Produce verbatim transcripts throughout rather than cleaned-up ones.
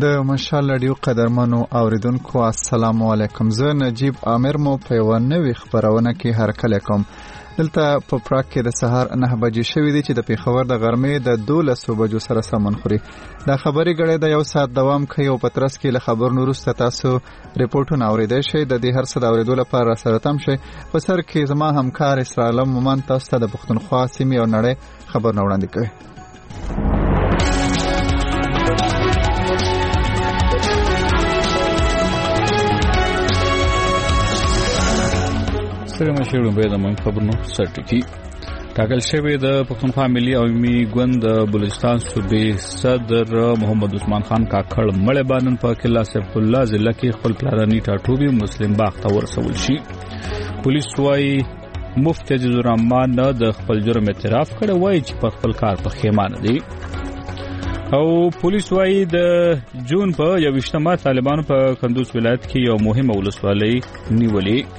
د مشال رادیو قدرمنو اوریدونکو السلام علیکم. زه نجیب عامر مو په یو نوې خبرونه کې هرکلی کوم. دلته په پراګ کې د سهار نه بجې شوې دي چې د پیښور د غرمې د دولسو بجو سره سمون خوري. دا خبرې غړې د یو ساعت دوام کوي او په ترڅ کې له خبرونو وروسته تاسو ریپورټونه اوریدئ شئ. د دې هر څه د اوریدو لپاره سره تم شئ. په سر کې زما همکار اسرائیل مومن تاسو ته د پښتونخوا سیمې او نړۍ خبرونه وړاندې کوي. سره مشهور به د من خبرونو سرټکی ټاکل شوی د پښتونخوا ملي عوامي ګوند بلوچستان صوبې صدر محمد عثمان خان کاکړ مړ بانن په کلا سیف الله ضلع کې خپل پلاني ټاټوبي مسلم باغ ته ورسول شي. پولیس وايي مفتی عزیز الرحمن د خپل جرم اعتراف کړی وایي چې په خپل کار په خیمانه دی. او پولیس وايي د جون په یوشتمه طالبانو په کندوز ولایت کې یو مهمه ولسوالۍ نیولې.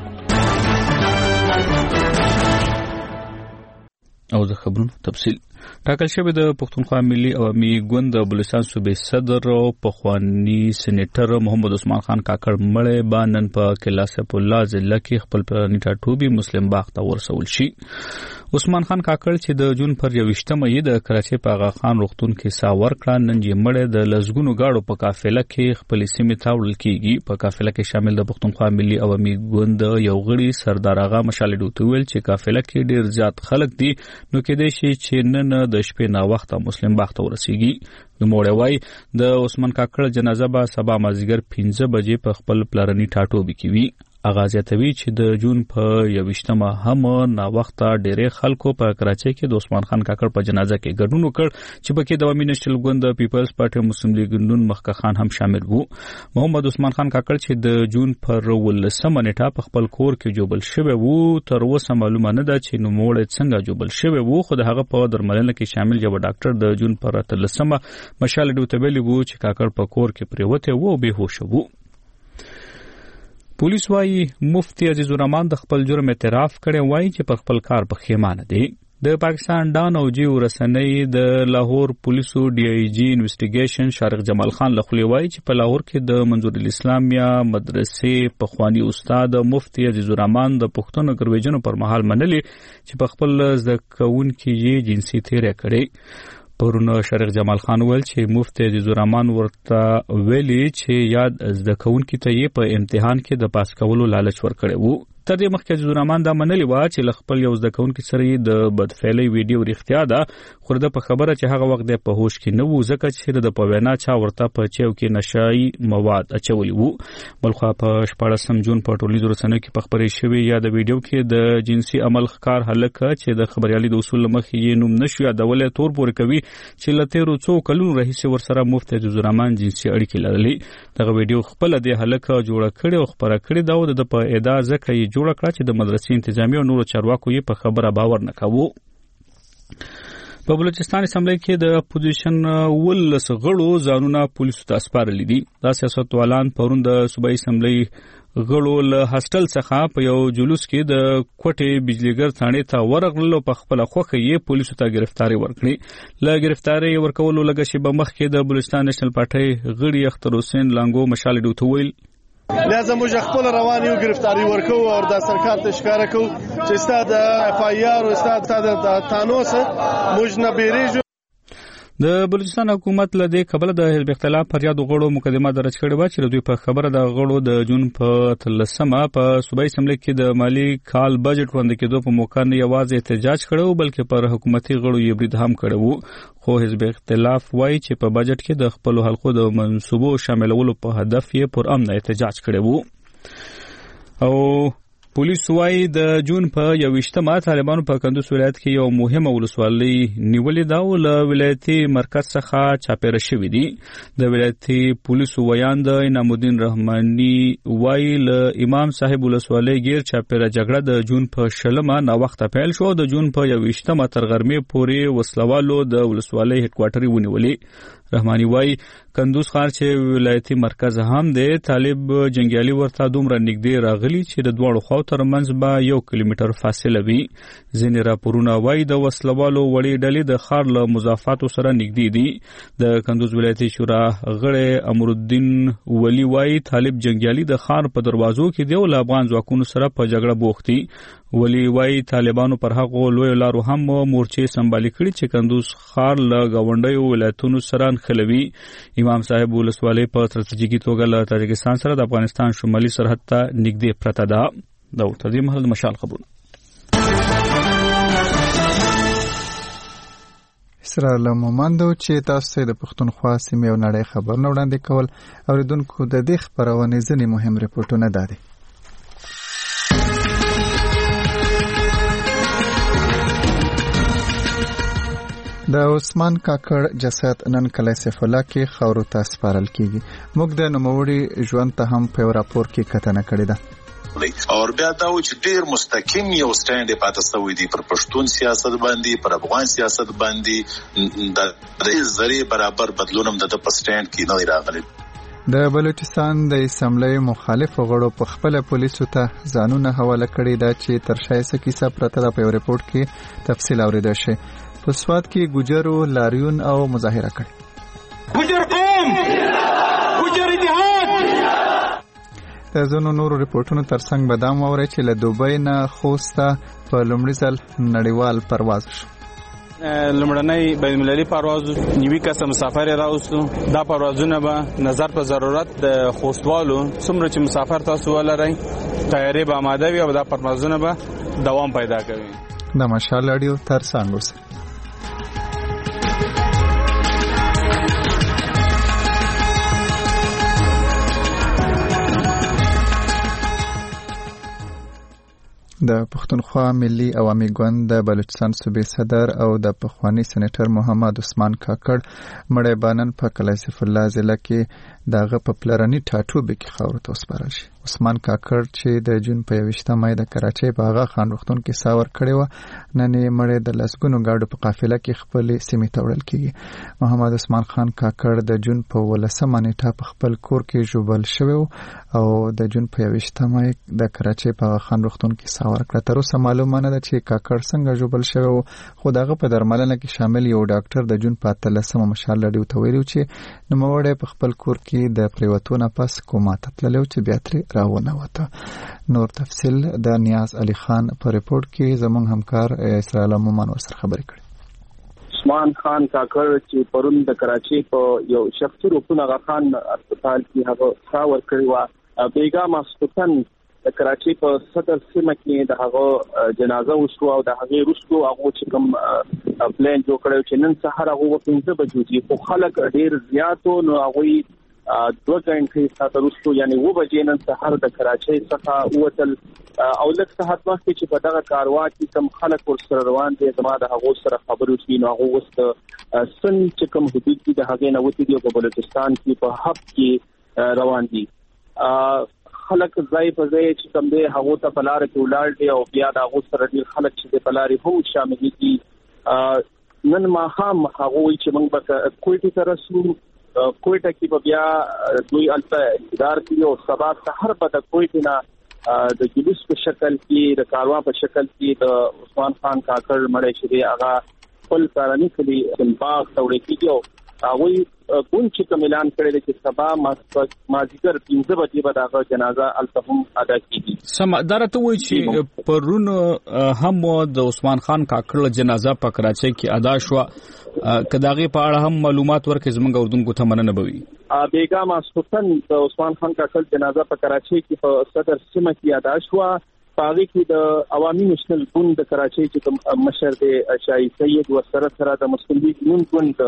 او د خبرونو تفصیل ټاکل شوی د پښتونخوا ملي عوامي ګوند بلوچستان صوبې صدر او پخوانی سېنیټر محمد عثمان خان کاکړ مړ بانن په کلا سیف الله ضلع کې خپل پلاني ټاټوبي مسلم باغ ته ورسول شي. عثمان خان کاکړ چې د جون پر یوشتمه یې د کراچۍ په آغا خان روغتون کې سا ورکړه نن یې مړ د لزګونو گاډو په قافله کې خپل سیمې ته وړل کیږي. په قافله کې شامل د پښتونخوا ملي عوامي ګوند یو غړي سردار آغا مشال ډوته ویل چې قافله کې ډیر زیات خلک دي نو کې دې شي چې نن د شپې نا وخت مسلم باغ ته ورسیږي. نو موړی وای د عثمان کاکړ جنازه به سبا مازیګر پنځه بجې په خپل پلرني ټاټوبي کې وي. اغاز یاتوي چې د جون په یوشتمه هم نا وخت ډېرې خلکو په کراچۍ کې د عثمان خان کاکړ په جنازه کې ګډون وکړ چې پکې د عوامي نېشنل ګوند پیپلز پارټي مسلم لیګ ګوند مخکښ خان هم شامل وو. محمد عثمان خان کاکړ چې د جون پر ولسمه نیټه په خپل کور کې جوبل شوی وو. تر اوسه معلومه نه ده چې نوموړی څنګه جوبل شوی وو خو د هغه په درملنه کې شامل یو ډاکټر د جون پر اتلسمه مشال ډوته ویلي وو چې کاکړ په کور کې پریوته وو او بېهوش وو. پولیس وايي مفتی عزیز الرحمن د خپل جرم اعتراف کړی وایي چې په خپل کار په خیمانه دی. د پاکستان ډان او جیو رسنۍ د لاهور پولیسو ډي آی جی انویسټیګیشن شارق جمال خان لخوا وایي چې په لاهور کې د منظور الاسلامیا مدرسې پخوانی استاد مفتی عزیز الرحمن د پښتون ګرویجنو پر مهال منلي چې په خپل زده کوونکي یې جنسي تیری کړی. پرونه شارق جمال خان ویل چې مفتی عزیز الرحمن ورته ویلي چې یاد زده کوونکي ته یې په امتحان کې د پاس کولو لالچ ورکړی وو. تر دې مخکې عزیز الرحمن دا منلي وه چې له خپل یو زده کوونکي سره یې د بدفعلۍ ویډیو رښتیا ده خو د په خبره چې هغه وخت دی په هوش کې نه وو ځکه چې د په وینا چا ورته په چیو کې نشایي مواد اچولي وو. بلخوا په شپاړسم جون په ټولنیزو رسنیو کې په خپرې شوې یا د ویډیو کې د جنسي عمل ښکار هلک چې د خبریالي د اصول له مخې یې نوم نشو یادولی تور پورې کوي چې له تېرو څو کلونو راهیسې ورسره مفتی عزیز الرحمن جنسي اړیکې لرلې. دغه ویډیو خپله دې هلک جوړه کړې او خپره کړې ده او د په ادعا ځکه یې جوړه کړه چې د مدرسې انتظامی او نورو چارواکو یې په خبره باور نه کاوه. په بلوچستان اسمبلی کې د اپوزیشن ولس غړو ځانونه پولیسو ته سپارلي دي. دا سیاستوالان پرون د صوبایي اسمبلی غړو له هاسټل څخه په یو جلوس کې د کوټې بجلیګر ثانې ته ورغلل او په خپله خوښه یې پولیسو ته ګرفتاري ورکړي. له ګرفتاري ورکولو لږه شېبه مخکې د بلوچستان نیشنل پارټۍ غړي اختر حسین لانګو مشال ډوته ویل لازم موږ خپل روان یو گرفتاری ورکو او د سرکار ته ښکارا کو چې استاد اف آی آر او استاد د تانوس موږ نه بیریږو. د بلوچستان حکومت له دې کبله د حزب اختلاف فریاد غړو مقدمه درج کړې و چې دوی په خبره د غړو د جون په تلسمه په صوبایي اسمبلی کې د مالی کال بجټ وړاندې کېدو په موقع نه یوازې احتجاج کړو بلکې پر حکومتي غړو یې برید هم کړی وو. خو حزب اختلاف وایي چې په بجټ کې د خپلو حلقو د منصوبو شاملولو په هدف یې پر امن احتجاج کړی وو. او پولیس وايي د جون په یوشتمه طالبانو په کندوز ولایت کې یو مهمه ولسوالۍ نیولې ده او له ولایتي مرکز څخه چاپېره شوې دي. د ولایتي پولیسو ویان د انعام الدین رحماني وايي له امام صاحب ولسوالۍ غیر چاپېره جګړه د جون په شلمه نا وخته پیل شو. د جون په یوشتمه تر غرمې پورې وسلوالو د ولسوالۍ هډ کوارټرې ونیولې. رحماني وای کندوز ښار چې ولایتي مرکز هم دی طالب جنگیالي ورته دومره نږدې راغلي چې د دواړو خواو ترمنځ به یو کیلومتر فاصله وي. ځینې راپورونه وایي د وسلوالو وړې ډلې د ښار له مضافاتو سره نږدې دي. د کندوز ولایتي شورا غړی امرالدین ولی وایي طالب جنگیالي د ښار په دروازو کې دی او له افغان ځواکونو سره په جګړه بوخت دي. ولی وایي طالبانو پر هغو لویو لارو هم مورچې سمبالي کړي چې کندوز ښار له ګاونډیو ولایتونو سره نښلوي. امام صاحب ولسوالۍ په ستراتیژیکي توګه له تاجکستان سره د افغانستان شمالي سرحد ته نږدې پرته ده. دا تر دې مهاله د مشال خبرونه. اسرائیل مومندو چې تاسو د پښتونخوا سیمې او نړۍ خبرونه وړاندې کول اوریدونکو د دې خبرونه ځینې مهم ریپورتونه دادي. د عثمان کاکړ جسد نن کلی سیف الله کې خاورو ته سپارل کیږي. موږ د نوموړي ژوند ته هم په راپور کې کتنه کړې ده. اور بیا دا و چې ډیر مستقیم یو سټاند پاتې شوی دی پر پښتون سیاست باندې، پر افغان سیاست باندې د دې ذری برابر بدلونم د په سټاند کې نه راغلی. د بلوچستان د اسمبلی مخالف غړو په خپل پولیسو ته ځانونه حواله کړي دا چې تر شایسته کیسه پرته ده. په ریپورت کې تفصیل اوریدل شي. په سواد کې ګوجرو لاریون او مظاهره کړي. ګوجر قوم، ګوجر اتحاد. د زونو نورو ریپورتونو ترڅنګ بدام اوري چې له دوبۍ نه خوسته په لومړي ځل نړیوال پرواز شو. لمړنۍ بین المللي پرواز نیوي کسه مسافر راوستو. دا پروازونه به نظر په ضرورت د خوستوالو څومره چې مسافر تاسو ولرئ تیاری به آماده وي او دا پروازونه به دوام پیدا کوي. د مشال اډیو ترڅنګ اوسه. د پښتونخوا ملي عوامي ګوند د بلوچستان صوبې صدر او د پخوانی سېنیټر محمد عثمان کاکړ مړی بانن په کلی سیف الله ضلع کې دغه په پلرني ټاټوبه کې خاورو ته وسپارل شي. عثمان کاکړ چې د جون په یوویشتمه مای د کراچۍ په هغه خان روغتون کې ساور کړی و نن یې مړی د لسګونو ګاډو په قافله کې خپل سیمې ته وړل کیږي. محمد عثمان خان کاکړ د جون په ولسمه نیټه په خپل کور کې ژوبل شوی او د جون په یوویشتمه مای د کراچۍ په هغه خان روغتون کې ساور کړ. تر اوسه معلومه نه ده چې کاکړ څنګه ژوبل شوی خو دغه په درملنه کې شامل یو ډاکټر د جون په اتلسمه مشال لډیو ته ویلو چې نوموړی په خپل کور کې د پریوتونه پس کومه تتللو چې بیا ترې راونه وته. نور تفصیل د نیاز علي خان په ریپورت کې زموږ همکار اسرائیل مومن ورسره خبرې کړې. عثمان خان کاکړ چې پرون د کراچۍ په یو شخصي روغتون هغه خان هسپتال کې هغه ساور کړی و. بیګا ماسپتن د کراچۍ په صدر سیمه کې د هغه جنازه وشو او د هغه وروسته هغه چې کوم پلان جوړ کړو چې نن سهار هغه پنځه بجو دي خو خلک ډیر زیاتو نو هغه دوه غنټې ساته وروسته یعنی و بجې نن سهار د کراچۍ څخه وتل او لږ ساعت وخت چې په دغه کاروا کې کوم خلک ورسره روان دي زما د هغه سره خبرو شي نو هغه وست سن چې کوم حدود دي د هغه نه وتی دی په بلوچستان کې په هب کې روان دي. خلک ځای په ځای چې کوم دی هغه ته بلار کې ولاړ دي او بیا د هغه سره ډیر خلک چې د بلاري هم شامل دي. نن ما هم هغه چې موږ به کوټې ته رسو کوټه کې به بیا دوی الته ادار کړي او سبا سحر په د کوټه نه د جلوس په شکل کې د کاروان په شکل کې د عثمان خان کاکړ مړی شوی هغه خپل کارني کلی باغ توړي کېږي او هغه کوم چې کوم اعلان کړی چې سبا مازیګر پنځه بجې به دغه جنازه الته هم ادا کیږي. سم درته وایي چې پرون هم د عثمان خان کاکړ جنازه په کراچۍ کې ادا شو. کداغي په اړه هم معلومات ورکړي زموږ اردوونکو ته مننه بوي. بیګا ماسپتن د عثمان خان کاکړ جنازه په کراچۍ کې په صدر سیمه کې ادا شو. پاغي کې د عوامي نېشنل ګوند د کراچۍ چې کوم مشر دی شاهي سید ورسره سره د مسلم لیگ نون ګوند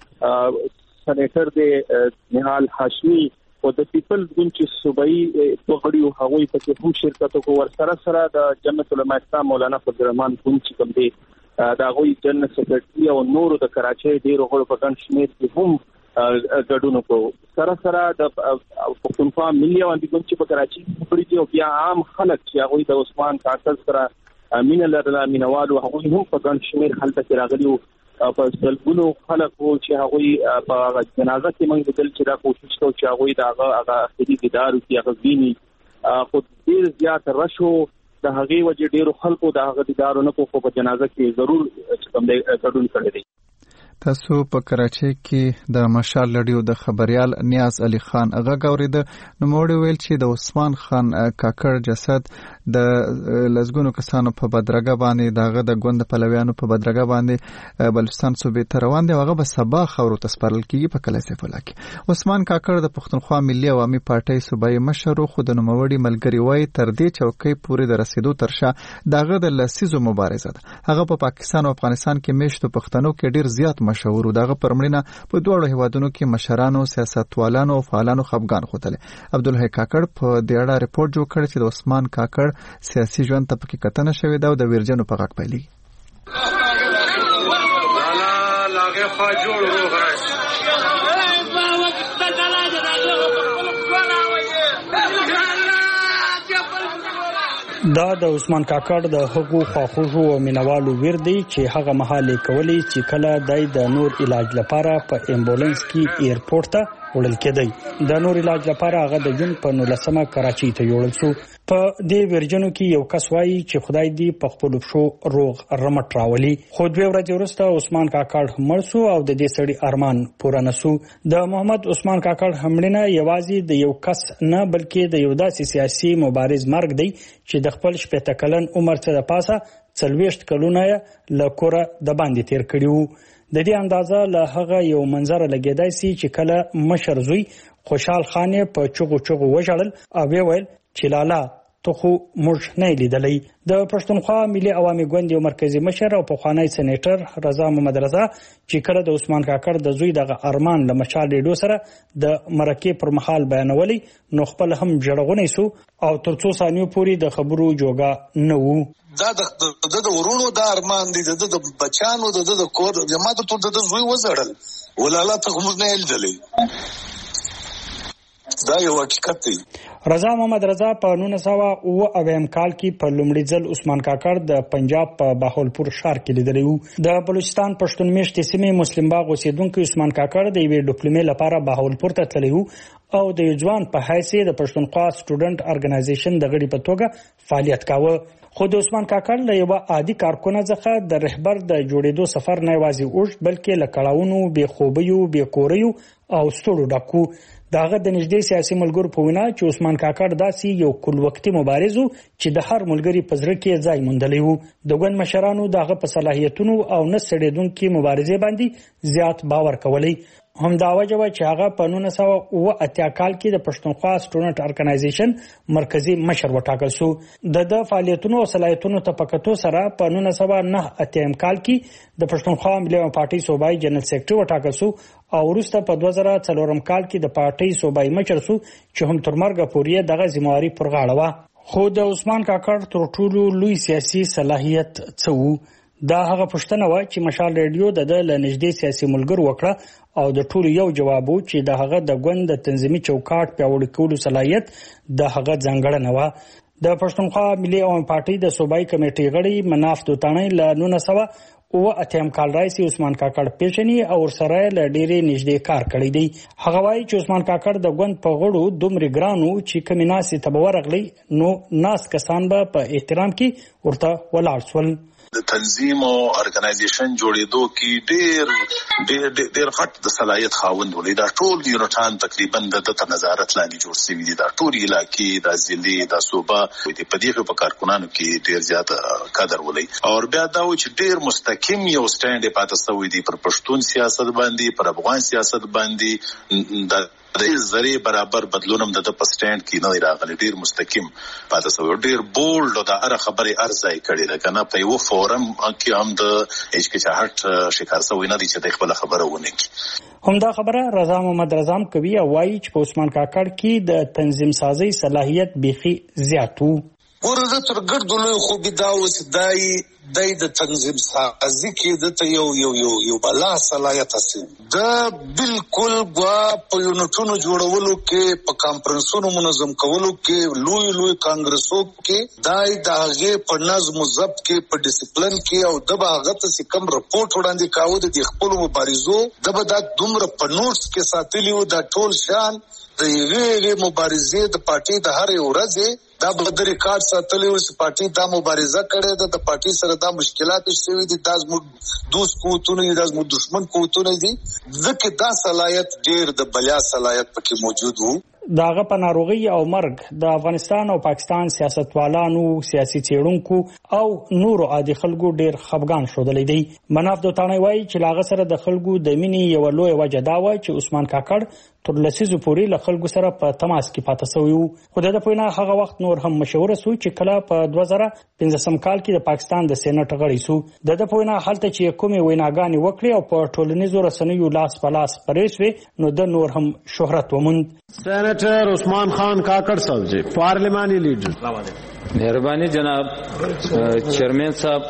سېنیټر دی نهال هاشمي او د پیپل ګوند چې صوبایي توغړیو هغوی په کې هم شرکت وکړ ورسره سره د جمعیت العلماء اسلام مولانا فضل الرحمن ګوند چې کوم دی دا غوي جنرال سیکریټري او نورو د کراچۍ ډیرو غړو په ګڼ شمېر کې هم ګډون وکړو. سره سره د پښتونخوا ملي عوامي ګوند چې په کراچۍ کې پړي دي او بیا عام خلک چې هغه د عثمان کاکړ سره مینه لرله مینوالو هغه هم په ګڼ شمېر هلته کې راغلي په سلګونو خلک وو چې هغه په جنازه کې موږ د چې دا کوشش کوو چې هغه دا هغه اخري دیدار کې هغه ویني خو ډیر زیات رشو د هغه وجه ډیرو خلکو د هغه دیدار نه کوو په جنازه کې ضرور چې کوم ګډون کړی دی. تاسو په کراچۍ کې د مشال لړیو د خبريال نیاز علي خان غږ اورید نو موږ ویل چې د عثمان خان کاکړ جسد د لزګونو کسانو په بدرګه باندې دغه د ګوند پلویانو په بدرګه باندې بلوچستان صوبې ته روان دي هغه به سبا خبرو تسپارل کیږي په کله سیفولا کې. عثمان کاکړ د پښتونخوا ملي عوامي پارټۍ صوبایي مشر خو د نوموړي ملګری وای تر دې چوکۍ پورې د رسیدو ترشا دغه د لسیزو مبارزه ده. هغه په پاکستان او افغانستان کې میشتو پښتنو کې ډیر زیات مشهور دغه پرمړینه په دوه هیوادونو کې مشرانو سیاستوالانو او فعالانو خپګان خوتل. عبدالحی کاکړ په دې اړه ریپورت جوړ کړ چې د عثمان کاکړ سیاسي ژوند ته پکې کتنه شوې ده او د ویرجنو په غږ پیلي دا د عثمان کاکړ د حقوق خواخوږو او مینوالو ویر دی چې هغه مهاله کولی چې کله دای د نور علاج لپاره په امبولانس کې ایرپورټ ته وړل کېدی. د نور علاج لپاره هغه د جون په نولسمه کراچۍ ته یوړل شو. په دې ورجنو کې یو کس وایي چې خدای دې په خپل شو روغ رمټ راولي. خو دوه ورځې وروسته عثمان کاکړ مړ شو او د دې سړي ارمان پوره نسو. د محمد عثمان کاکړ همړنه یوازې د یو کس نه بلکې د یو داسې سیاسي مبارز مرګ دی چې د خپل شپږ کلن عمر څخه د پاسه څلويشت کلونه له کوره د باندې تیر کړیو. د دې اندازه له هغه یو منظر لګیدای سي چې کله مشر زوی خوشحال خان په چغو چغو وژړل او ویل چې لالا تو خو موږ نه لیدلې. د پښتونخوا ملي عوامي ګوند یو مرکزی مشر او پخوانی سېنیټر رضا محمد رضا چې کله د عثمان کاکړ د زوی د ارمان له مشال ډیډو سره د مرکې پر مخال بیانولي نو خپل هم جړغونې سو او تر څو ثانیو پورې د خبرو جوګه نه وو. دا د د ورونو د ارمان دي د د بچانو د د کور جماعت ټول د زوی وزړل ولاله ته موږ نه لیدلې. دا یو حقیقت دی. رضا محمد رضا په نولس سوه اوه اویا کال کې په لومړي ځل عثمان کاکړ د پنجاب په باهولپور ښار کې لیدلی وو. د بلوچستان پښتون میشتې سیمې مسلم باغ اوسیدونکو عثمان کاکړ د یوې ډیپلومې لپاره باهولپور ته تللی وو او د ځوان په حیثیت د پښتونخوا سټوډنټ ارګنایزیشن د غړي په توګه فعالیت کاوه. خو د عثمان کاکړ له یو عادي کارکونه څخه د رهبر د جوړېدو سفر نه یوازې اوږد بلکې له کړهونو بې خوبیو بې کوریو او ستړو ډکو. داغه د نږدې سیاسي ملګرو په وینا چې عثمان کاکړ داسې یو کل وختي مبارز چې د هر ملګری په زړه کې ځای موندلی وو. د ګوند مشرانو داغه په صلاحیتونو او نه سړېدونکو مبارزې باندې زیات باور کولی. هم دا وجه و چې هغه په نولس سوه اوه اتیا کال کې د پښتونخوا سټوډنټ ارګنایزیشن مرکزی مشر وټاکل شو. د د فعالیتونو او صلاحیتونو ته پکتو سره په نولس سوه نه اتیا کال کې د پښتونخوا ملي پارټۍ صوبایي جنرال سیکریټري وټاکل شو او وروسته په دوه زره څلورم کال کې د پارټۍ صوبایي مشر شو چې هم تر مرګ پورې دغه ذمہواری پر غاړه و. خو د عثمان کاکړ تر ټولو لوی سیاسي صلاحیت څه وو؟ دا هغه پښتنه و چې مشال ریډیو د د لنږدې سیاسي ملګرو وکړه او د ټولو یو جواب و چې د هغه د ګوند د تنظیمي چوکاټ پیاوړي کولو صلاحیت د هغه ځانګړنه و. د پښتونخوا ملي عوامي پارټۍ د صوبایي کمیټې غړي مناف دوتانه له نولس سوه اوه اتیا کال راځي عثمان کاکړ پیژني او ورسره له ډېرې نږدې کار کړی دی. هغه وایي چې عثمان کاکړ د ګوند په غړو دومره ګرانو چې کمی ناسې ته ورغلی نو ناس کسان به په احترام کې ورته ولاړ شول. د تنظیم او ارګنایزیشن جوړېدو کې ډېر ډېر ډېر غټ د صلاحیت خاوند ولې دا ټول یونټان تقریبا د د نظارت لاندې جوړ شوی دي. دا ټول علاقې د ضلع د صوبه د پدیغه په کارکونانو کې ډېر زیات قدر ولې او بیا دا و چې ډېر مستقیم یو سټاند پاتې شوی دی پر پښتون سیاست باندې پر افغان سیاست باندې د د زری برابر بدلونم د په سټاند کې نه راغلی. ډیر مستقیم پاتې شو ډیر بولډ او د هر خبرې ارزای کړي ده کنه په یو فورم کې هم د هیڅ کې هټ شکار سوی نه دي چې د خپل خبره ونه کی. هم دا خبره رضا محمد رضا کوي او وایي چې په عثمان کاکړ کې د تنظیم سازي صلاحیت بيخي زیات وو. ورته تر ګرد لوی خو بدا اوس دای دای د تنظیم سازي کې د ته یو یو یو یو بلا صلاحیت اصل دا بالکل وا په یونټونو جوړولو کې په کانفرنسونو منظم کولو کې لوی لوی کانګرسو کې دای داغه په نظم او ضبط کې په ډیسپلین کې او د باغت څخه کم رپورټ وړاندې کاوه د خپل مبارزو د بد دومره په نوټس کې ساتلی و د ټول شان د یوې مبارزې د پارټي د هر ورځې دا بدر ریکارډ ساتلی و چې پارټي دا مبارزه کړې ده د پارټي سره دا مشکلات شوي دي دا زموږ دوست قوتونه دي دا زموږ دشمن قوتونه دي ځکه دا صلاحیت ډېر د بلیا صلاحیت پکې موجود وو. داغه په ناروغي او مرګ د افغانستان او پاکستان سیاستوالانو سیاسي چیرونکو او نورو عادي خلکو ډیر خفګان شودلې دي. مناف دوتانه وایي چې لاغه سره د خلکو د مینې یو لوی وجه دا و چې عثمان کاکړ تر لسیزو پورې له خلکو سره په تماس کې پاتې شوی وو. خو د پوینه هغه وخت نور هم مشوره سو چې کله په دوه زره پنځم کال کې د پاکستان د سېنات غړی سو د پوینه حالت چې کومې ویناګانې وکړي او په ټولنیزو رسنیو لاس په لاس پرېښوي نو د نور هم شهرت وموند. سینیٹر عثمان خان کاکڑ صاحب جی پارلیمانی لیڈر. मेहरबानी जनाब चेयरमैन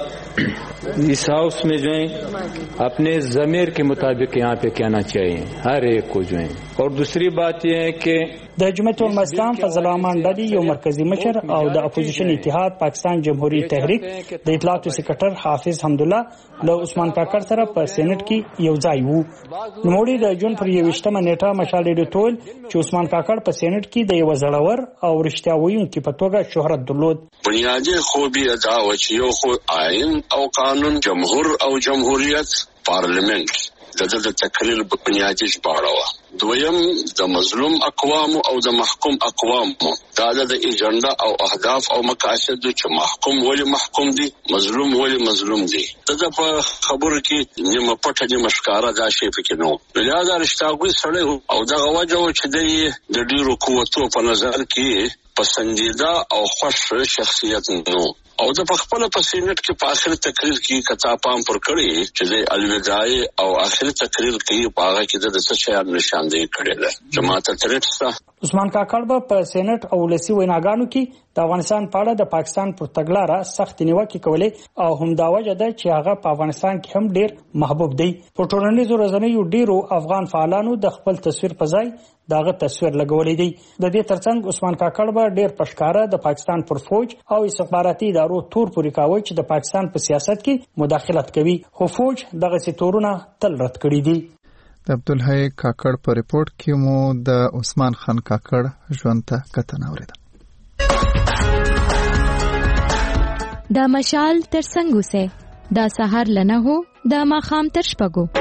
साहब इस हाउस में जो है अपने ज़मीर के मुताबिक यहाँ पे कहना चाहिए हर एक को जो है. और दूसरी बात यह है कि د جمعیت الاسلام فضل الرحمن ډلی یو مرکزی مشر او د اپوزیشن اتحاد پاکستان جمهوریت تحریک د اطلاعات سکرټر حافظ حمدالله له عثمان کاکړ سره په سېنات کې یو ځای وو. نوموړي د جون پر یوشتمه نیټه مشال ډېر ټول چې عثمان کاکړ په سېنات کې د یو زړور او رښتیا ویونکي په توګه شهرت درلود. بنیادی خوبی ادا و چې یو خو آئین او قانون جمهور او جمهوریت پارلیمنت د د تقریر په بنیادی ژباړه. دویم د مظلوم اقوام او د محکوم اقوام دا د ایجنډا او اهداف او مقاصد چې محکوم ولی محکوم دي مظلوم ولی مظلوم دي دا په خبرو کې نیمه پټه نیمه ښکارا دا شی پکې نو. لہذا رښتاګوي سړی او دا وجه چې د ډیرو قوتو په نظر کې پسندیده او خوش شخصیت نو او د خپل په سینټ کې په اخر تقریر کې کتا پام پر کړی چې د الوداعي او اخر تقریر کې په هغه کې د څه شی نشاندهي کړې ده. جماعت ترټستا عثمان کاکړ په سینټ او لسی ویناګانو کې د افغانستان په اړه د پاکستان پر تګلارې سخت نیوکه کولې او هم دا وجه ده چې هغه په افغانستان کې هم ډیر محبوب دی. په ټولنیزو رسنیو ډیرو افغان فعالانو د خپل تصویر په ځای داغه تصویر لګولې دی. د دې ترڅنګ عثمان کاکړ به ډیر پښکارا د پاکستان پر فوج او استخباراتي ادارو تور پورې کاوه چې د پاکستان په سیاست کې مداخلت کوي خو فوج دغه ستورونه تل رد کړی دي. د عبدالحی کاکړ په ریپورت کې مو د عثمان خان کاکړ ژوند ته کتنه اوریده. دا مشال تر څنګه سه دا سحر لنه هو دا ماخام تر شپږو.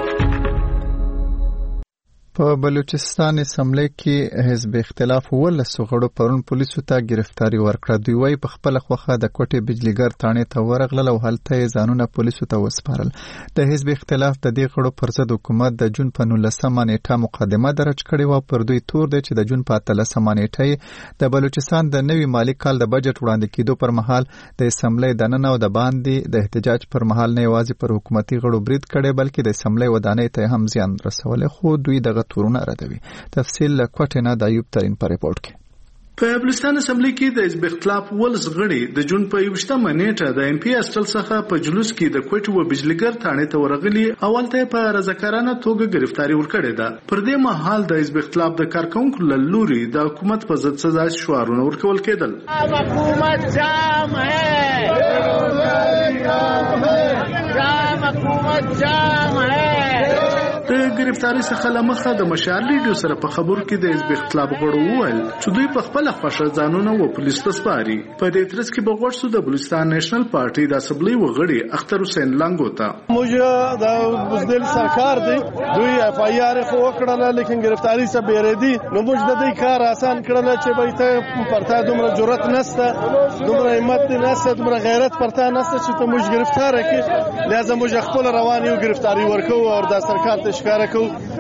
په بلوچستان اسمبلی کې حزب اختلاف ولس غړو پرون پولیسو ته گرفتاری ورکړه. دوی وايي په خپل خوخه د کوټې بجلیګر تانه ته ورغلل او هلته ځانونه پولیسو ته وسپارل. د حزب اختلاف د دې غړو پر ضد حکومت د جون په نولسمه نیټه مقدمه درج کړې و. پر دوی تور دی چې د جون په اتلسمه نیټه د بلوچستان د نوي مالی کال د بجټ وړاندې کېدو پر مهال د اسمبلی د نن او د باندې د احتجاج پر مهال نه یوازې پر حکومتي غړو برید کړي بلکې د اسمبلی ودانۍ ته هم زیان رسول. خو دوی دغه تورونه ردوي. تفصیل کوټه د ایوب ترين په ریپورت کې. په بلوچستان اسمبلی کې د حزب اختلاف ولس غړي د جون په یوشتمه نیټه د ایم پی اسټل څخه په جلوس کې د کوټې و بجلیګر تانه ته ورغلي اولته په رضاکارانه توګه گرفتاری ورکړې ده. پر دې مهال د حزب اختلاف د کارکونکو لوري د حکومت په ضد سزا شعارونه ورکول کېدل. حکومت جام ہے جام حکومت جام ہے. د گرفتاری څخه لمخه د مشال لیډر سره په خبرو کې د حزب اختلاف غړو وویل چې دوی په خپل خوښه ځانونه و پولیس ته سپاري. په دې ترڅ کې بغوښ سو د بلوچستان نېشنل پارټي د اسمبلی وغړي اختر حسین لنګو ته موږ د بزدل سرکار دی دوی اف آی آر خو وکړه لیکن گرفتاری څخه بیرېدي نو موږ د دې کار آسان کړل چې به ته پرتا دومره جرأت نسته دومره همت نسته دومره غیرت پرتا نسته چې ته موږ گرفتار کړي. لہذا موږ خپل روان یو گرفتاری ورکو او د سرکار ته ښکارا کو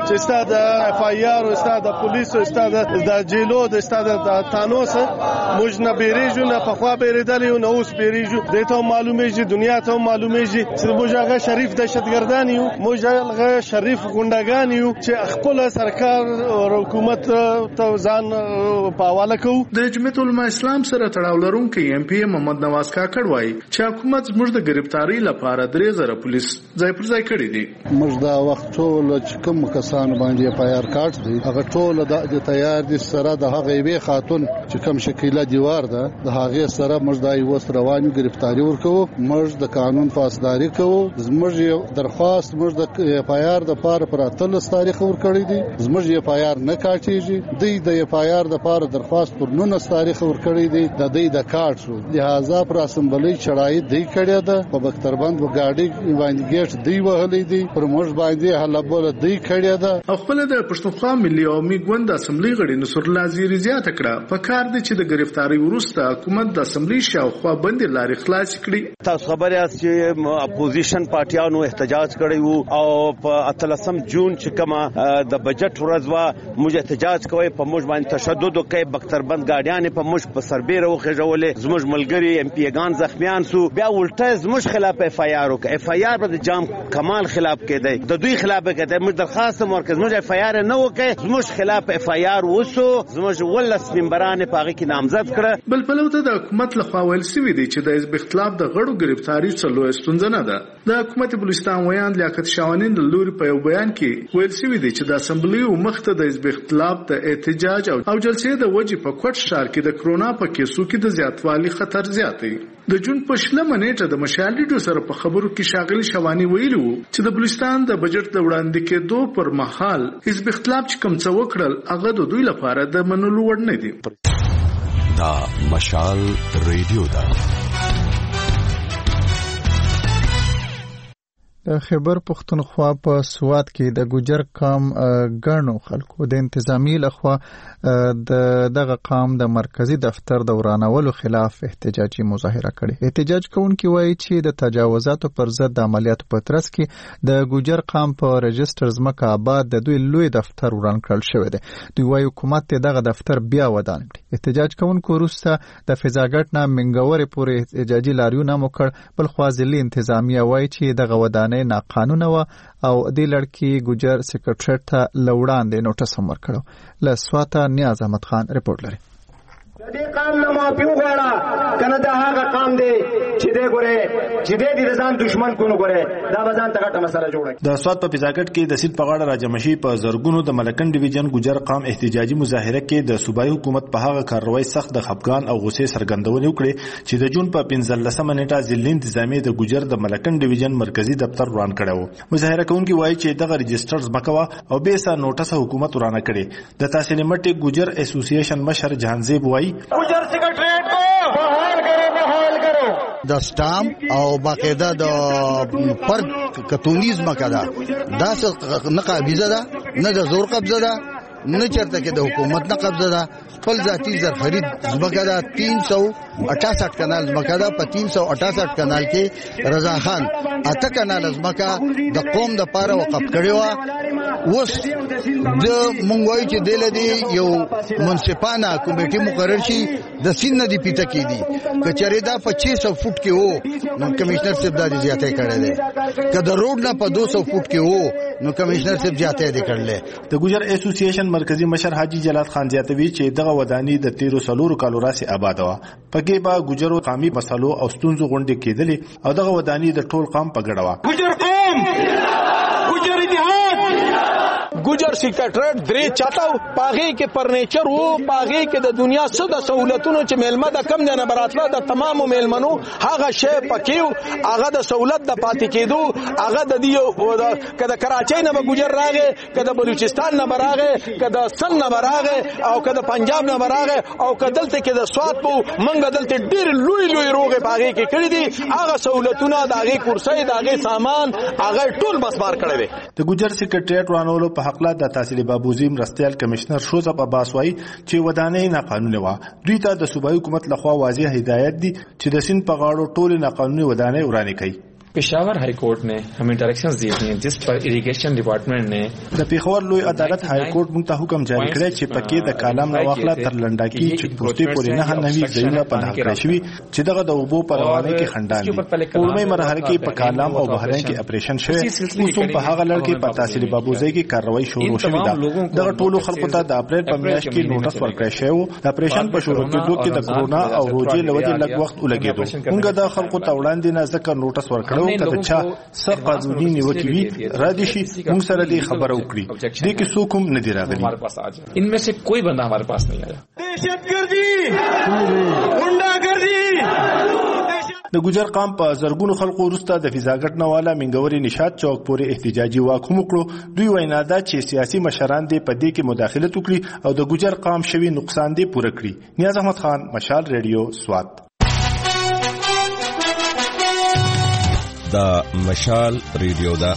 چې ستاسو د اف آی آر او ستاسو د پولیسو ستاسو د جیلو د ستاسو د تانوس موږ نه بیریږو نه په خوا بیریدل یو نو اوس بیریږو د ته معلومیږي دنیا ته معلومیږي چې موږ هغه شریف دهشتګردان یو موږ هغه شریف ګوندګان یو چې خپل سرکار او حکومت ته ځان په حواله کوو. د جمعیت العلماء اسلام سره تړاو لرونکي ایم پی محمد نواز کاکړ وایي چې حکومت زموږ د گرفتاری لپاره درې زره پولیس ځای پر ځای کړي دي. موږ دا وخت ټول چې کوم کسان باندې پایار کارت دي هغه ټول د تیار دي سره د هغه وی خاتون چې کوم شکیله دیوار ده د هغه سره موږ د ایوس روانو گرفتاری ورکو. موږ د قانون پاسداري کوو. زموږ یو درخواست موږ د پایار د پاره پر اتلس تاریخ ورکړی دي. زموږ پایار نه کاټیږي. دوی د پایار د پاره درخواست پر نولس تاریخ ورکړی دي. د دوی د کارت شو لہذا پر اسمبلی چړای دی کړی ده په بختربند و ګاډي باندې ګیټ دی وهلې دي پر موږ باندې حلبول دی کړی ده. خپل د پښتونخوا ملي عوامي ګوند اسمبلی غړي نصر الله زیری زیاته کړه په کار دي چې د گرفتاری وروسته حکومت د اسمبلی شاوخوا باندې لارې خلاص کړي. تاسو خبره یاست چې اپوزیشن پارټیانو احتجاج کړی وو او په اتلسم جون چې کما د بجټ ورځ وا موږ احتجاج کوي په موږ باندې تشدد کوي بختربند ګاډیان په موږ په سربېره وخېژولې زموږ ملګری ایم پی ګان زخمیان سو بیا ولټه زموږ خلاف اف آی آر وک اف آی آر په جام کمال خلاف کېده د دوی خلاف کېده موږ درخواست مرکز موږ اف آی آر نه وکړي زموږ خلاف اف آی آر وسو زموږ ولس منبران په هغه کې نامزد کړه. بل پلوته د حکومت لخوا ویل سوي دي چې د حزب اختلاف د غړو گرفتاری څلو ستونزه نه ده. د حکومت بلوچستان ویان لیاقت شاوانین د لوري په یو بیان کې ویل سوي دي چې د اسمبلی او مخته د حزب اختلاف د احتجاج او جلسې د وجې په کوټ شهر کې د کرونا په کیسو کې د زیاتوالي خطر زیات دی. د جون په شلمه نیټه د مشال ډیډو سره په خبرو کې شاغلي شوانی ویلو چې د بلوچستان د بجټ د وړاندې کېدو پر مهال حزب اختلاف چې کوم څه وکړل هغه د دوی لپاره د منلو وړ نه دي. دا مشال ریډیو دا د خیبر پختونخوا په سوات کې د ګوجر قام ګڼو خلکو د انتظامی لخوا د دغه قام د مرکزی دفتر د ورانولو خلاف احتجاجي مظاهره کړې. احتجاج کوونکي وایي چې د تجاوزاتو پر ضد د عملیاتو په ترڅ کې د ګوجر قام په رجستر ځمکه آباد د دوی لوی دفتر وران کړل شوی دی. دوی وایي حکومت دغه دفتر بیا ودان کړي. احتجاج کوونکو وروسته د فضاګټ نه منګورې پورې احتجاجي لاریون هم وکړ. بل خوا ضلعي انتظامیه وایي چې دغه ودان ناقانونه و او د لړکی ګوجر سیکریټریټ ته لوړاندې نوټس هم ورکړو. له سواته نیاز احمد خان رپورټ لري. د دې قام نه معافي وغواړه کنه دا هغه قام دی چې دې ګوره چې دې د ځان دشمن کو نه ګوره دا بزان ته غټه مسله جوړه. د سواد په فضاګټ کې د سید په غاړه راجمشي په زرګونو د ملکن ډیویژن ګوجر قام احتجاجي مظاهره کې د صوبایي حکومت په هغه کاروایی سخت د خپګان او غوسې سرګندونه وکړي چې د جون په پنځلسمه نیټه ضلعي انتظامی د ګوجر د ملکن ډیویژن مرکزی دفتر وران کړو. مظاهره کوونکي وایي چې دغه رجستر ځمکه او به سا نوټس حکومت ورانه کړي. د تحصیل مټي ګوجر اسوسییشن مشر جهانزیب وایي ګوجر سیکریټریټ کو بحال کرو بحال کرو د سټام او باقاعده د پر کتونیزم کدا دا څه نه قابلیت ده نه د زور قبضه ده نه چرته کې د حکومت نه قبضه ده. خپل ذاتی زرخرید ځمکه ده تین سو اٹھاسٹھ کنال ځمکه ده په تین سو اٹھاسٹھ کنال کې رضا خان اته کنال ځمکه د قوم د پاره وقف کړی و. اوس د مونږ چې دل دی یو منصفانه کمیټه مقرر شي د سین نه دی پیته کې دي کچره دا پچیس سو فوټ کې وو نو کمشنر صاحب دا زیاته کړی دی. کله روډ نه په دو سو فوټ کې وو نو کمشنر صاحب زیاته دی کړل. د ګوجر اسوسییشن مرکزی مشر حاجی جلال خان زیاتوي چې دغه ودانی د تیرو سلورو کالو راسي آباد و. پکې با ګوجرو قامي مسلو او ستونزو غونډې کېدلې او دغه ودانی د ټول قام په ګډه و. ګوجر قوم ګوجر اتحاد ګوجر سیکریټریټ درې چاته پاغي کې فرنیچر وو پاغي کې د دنیا څخه د سہولتونو چې میلمه د کم نه براتله د تمامو میلمنو هغه شی پکېو هغه د سہولت د پاتې کېدو هغه د دیو کده کراچۍ نه ګوجر راغې کده بلوچستان نه راغې کده سن نه راغې او کده پنجاب نه راغې او کدلته کې د سواد په منګ دلته ډېر لوی لوی روغه پاغي کې کړی دي هغه سہولتونه د هغه کورسۍ د هغه سامان هغه ټول بسبار کړی وي. د ګوجر سیکریټریټ ورانولو په حق لا د تحصیل بابوزی مرستیال کمشنر شوزب عباس وایي چې ودانۍ ناقانونه و. دوی ته د صوبایي حکومت لخوا واضح هدایت دي چې د سین په غاړو ټول ناقانوني ودانۍ ورانې کړي. पेशावर हाई कोर्ट ने हमें डायरेक्शंस दी हैं जिस पर इरिगेशन डिपार्टमेंट ने د پیښور لوی عدالت های کورټ موږ ته حکم جاری کړی چې پکې د کالام نو واخله تر لنډکی چې پوسټي پورې نه نوي ځایونه په نهر کړی شوی چې دغه د اوبو په روانه کې خندان دي. پورمه مرحله کې په کالام او بحرین کې اپریشن شوی اوس په هغه لړ کې په تحصیل بابوزي کې کاروایی شروع شوې ده. دغه ټولو خلکو ته د اپریل په میاشت کې نوټس ورکړی شو. د اپریشن په شروع کېدو کې د کورونا او روجي لوجې لږ وخت ولګېدو. موږ د خلکو ته وړاندې نه ځکه نوټس ورکړو کله چې څه قانوني نیوکې وي را دي شي موږ سره دې خبره وکړي. دې کې څوک هم نه دی راغلی. इनमें से कोई बंदा हमारे पास नहीं आया. दहशतगर्दी गुंडागर्दी د ګجر قام په زرګونو خلکو وروسته د فضاګټ نواله منګوري نشاط چوک پورې احتجاجي واک هم وکړو. دوی وینا ده چې سیاسي مشران دې په دې کې مداخله وکړي او د ګجر قام شوی نقصان دې پوره کړي. نیاز احمد خان، مشال ریډیو، سوات. دا مشال ریډیو دا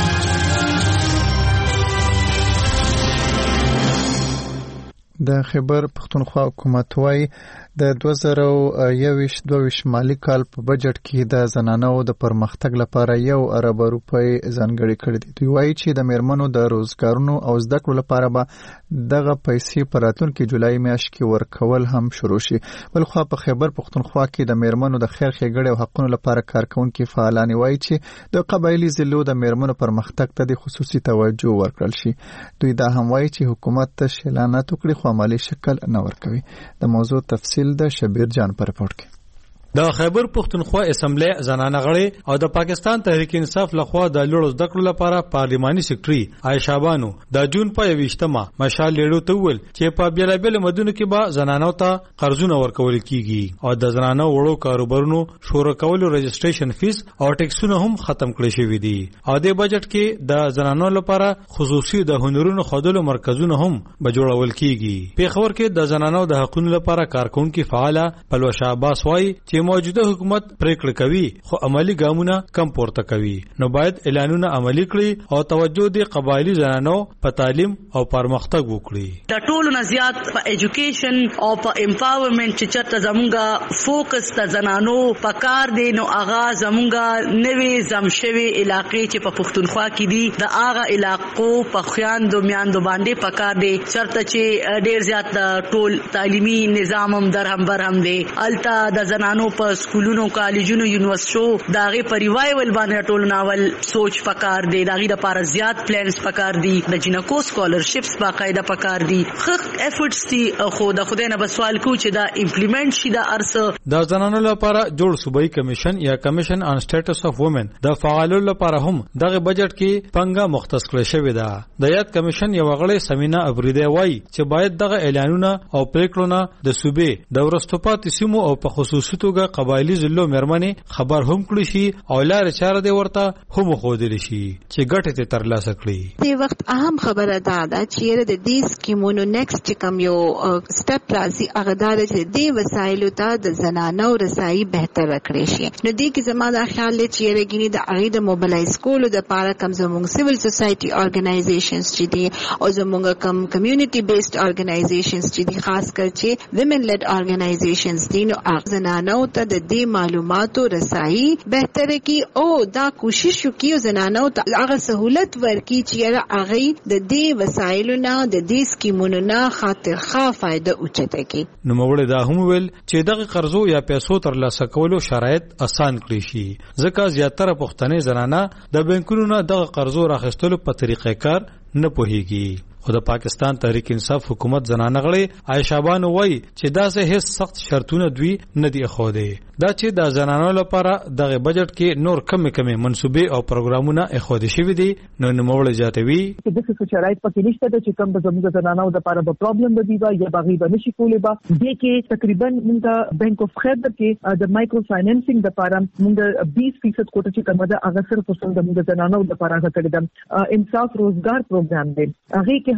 د خیبر پختونخوا حکومت وايي د دوه زره یوویشت دوه ویشت مالی کال په بجټ کې د زنانو د پرمختګ لپاره یو ارب روپۍ ځانګړي کړي دي. دوی وايي چې د میرمنو د روزګارونو او زده کړو لپاره به دغه پیسې په راتلونکي جولای میاشت کې ورکول هم شروع شي. بلخوا په خیبر پختونخوا کې د میرمنو د خیر ښېګړې او حقونو لپاره کارکونکي فعالان وايي چې د قبایلی ضلعو د میرمنو پرمختګ ته د خصوصي توجه ورکړل شي. دوی دا هم وايي چې حکومت ته اعلانات وکړي خو عملی شکل نه ورکوي. د موضوع تفصیل د شبیر جان پر رپورټ کې. د خیبر پختونخوا اسمبلی زنانه غړي او د پاکستان تحریک انصاف لخوا د لوړو زده کړو لپاره پارلماني سیکریټري عائشہ بانو د جون په یوشتمه مشال لیډو ته ویل چې په بیلابل مدنو کې به زنانو ته قرضونه ورکول کیږي او د زنانو وړو کاروبارونو شروع کولو رجسټریشن فیس او ټیکسونه هم ختم کړي شوی دي. او د بجټ کې د زنانو لپاره خصوصي د هنرونو خودلو مرکزونه هم به جوړول کیږي. پیښور کې د زنانو د حقوقو لپاره کارکونکو فعال پلوش عباس وايي چې موجوده حکومت پریکړه کوي خو عملی ګامونه کم پورته کوي. نو باید اعلانونه عملی کړي او توجه د قبایلی زنانو په تعلیم او پرمختګ وکړي. د ټولو نه زیات په ایجوکیشن او په امپاورمنت چې چرته زمونږه فوکس د زنانو په کار دی نو هغه زمونږه نوې زمشوي علاقې چې په پښتونخوا کې دي د هغه علاقو په خويندو میاندو باندې په کار دی چرته چې ډیر زیات ټول تعلیمي نظام هم درهم برهم دی. الته د زنانو په سکولونو کالجونو یونیورسيټو داغه په ریوایول باندې ټول ناول سوچ پکار دی. داغه د لپاره زیات پلانز پکار دي. د جنکو سکالرشپس باقاعده پکار دي. خخ افورټس دي خو د خدای نه بسوال کو چې دا امپلیمنٹ شي دا ارسه. د زنانو لپاره جوړ صوبایي کمیشن یا کمیشن آن سټیټس اف وومن د فعالو لپاره هم دغه بجټ کې پنګه مختص کړی شوی ده. د یاد کمیشن یو غړی سمینا ابریده وای چې باید دغه اعلانونه او پریکړونه د صوبې د ورستوپات سیمو او په خصوصي توګه قبایلی ضلعو میرمنې خبر هم کړی شي او لار چاره دی ورته هم خودل شي چې ګټه ته ترلاسه کړي. د وخت اهم خبره ده دا چې د دې سکیمونو نیکسټ کوم یو سټپ راځي هغه دا چې د وسایلو ته د زنانو رسایي بهتر کړي شي. نو دې کې زما دا خیال دی چې رګینی د اړې د موبلایز کولو د لپاره کم زموږ سیویل سوسایټي ارګنایزیشنز چې دي او زموږ کم کمیونټي بیسډ ارګنایزیشنز چې دي خاص کر چې ویمن لیډ ارګنایزیشنز دي نو زنانو ته د دې معلوماتو رسایي بهتر کی او دا کوشش وکړي زنانو ته هغه سہولت ورکړي چې هغه د دې وسایلو نه د دې سکیمونو نه خاطر ښه فائدہ اوچته کی. نو موږ دا هم ویل چې دغه قرضو یا پیسو ترلاسه کولو شرایط آسان کړی شي ځکه زیاتره پښتنې زنانه د بانکونو نه دغه قرضو راخستلو په طریقې کار نه پوهیږي. خو د پاکستان تحریک انصاف حکومت زنانه غړي عائشہ بانو وایي چې داسې هیڅ سخت شرطونه دوی نه دي خوده. دا چې د زنانو لپاره دغه بجټ کې نور کم کم منسوبې او پروګرامونه اخوده شوی دي. نو نوموړ جاتوي چې د څه شرایط پکې نشته چې کوم د زموږ زنانو لپاره به پرابلم دی با یا باغی به نشي کولای با دې کې تقریبا موږ بانک اف خیبر کې د مایکرو فاینانسینګ لپاره موږ بیس فیصد کوټه چې کومه ده هغه صرف د زموږ زنانو لپاره کړی د انصاف روزګار پروګرام دی. هغه کې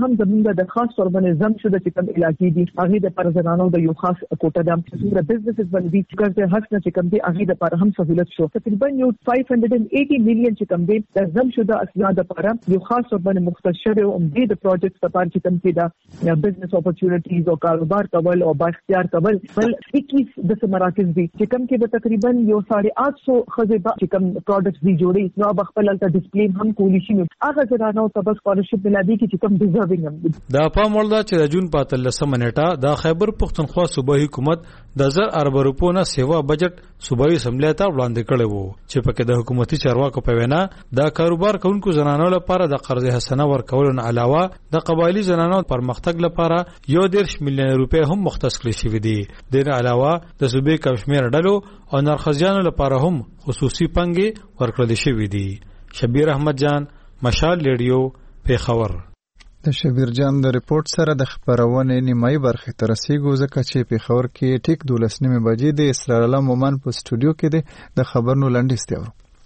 هم زمونږ د خاص تور باندې زم شو د کوم علاقې دي هغه د پر زنانو د یو خاص کوټه د څومره بزنسز باندې چې کړه هڅه چې کوم دي هغه د پر هم سہولت شو تقریبا یو خمس سو اسی میلیون چې کوم دي د زم شو د اصلاح د پر یو خاص تور باندې مختص شوی او د پروجیکټ لپاره چې کوم دي د بزنس اپورچونټیز او کاروبار کول او با اختیار کول بل اکیس د مراکز دي چې کوم کې به تقریبا یو ساڑھے آٹھ سو خزه چې کوم پروډکټس دي جوړي نو بخپل الته ډسپلی هم کولی شي هغه زرانو ته سکالرشپ ملادي کې چې کوم ډیزرvinګ هم دا په مولدا چې د جون په اتلسمه نیټه د خیبر پختونخوا صوبایي حکومت د زر ارب روپو نه سیوا بجټ صوبایي اسمبلی ته وړاندې کړی وو چې پکې د حکومتي چارواکو په وینا د کاروبار کوونکو زنانو لپاره د قرض حسنه ورکول نه علاوه د قبایلی زنانو پرمختګ لپاره یو دیرش میلیون روپۍ هم مختص کړی شوی دي د علاوه د صوبې کشمیر ډلو او نرخزیانو لپاره هم خصوصي پنګي ورکړل شوی دي. شبیر احمد جان، مشال ریډیو، پیښور. د شبیر جان د ریپورت سره د خبرونې نیمایي برخې ته رسیږو ځکه چې پیښور کې ټیک دولس نیمې بجې د اسرار الله مومن په سټوډیو کې دی د خبرونو لنډیز دی.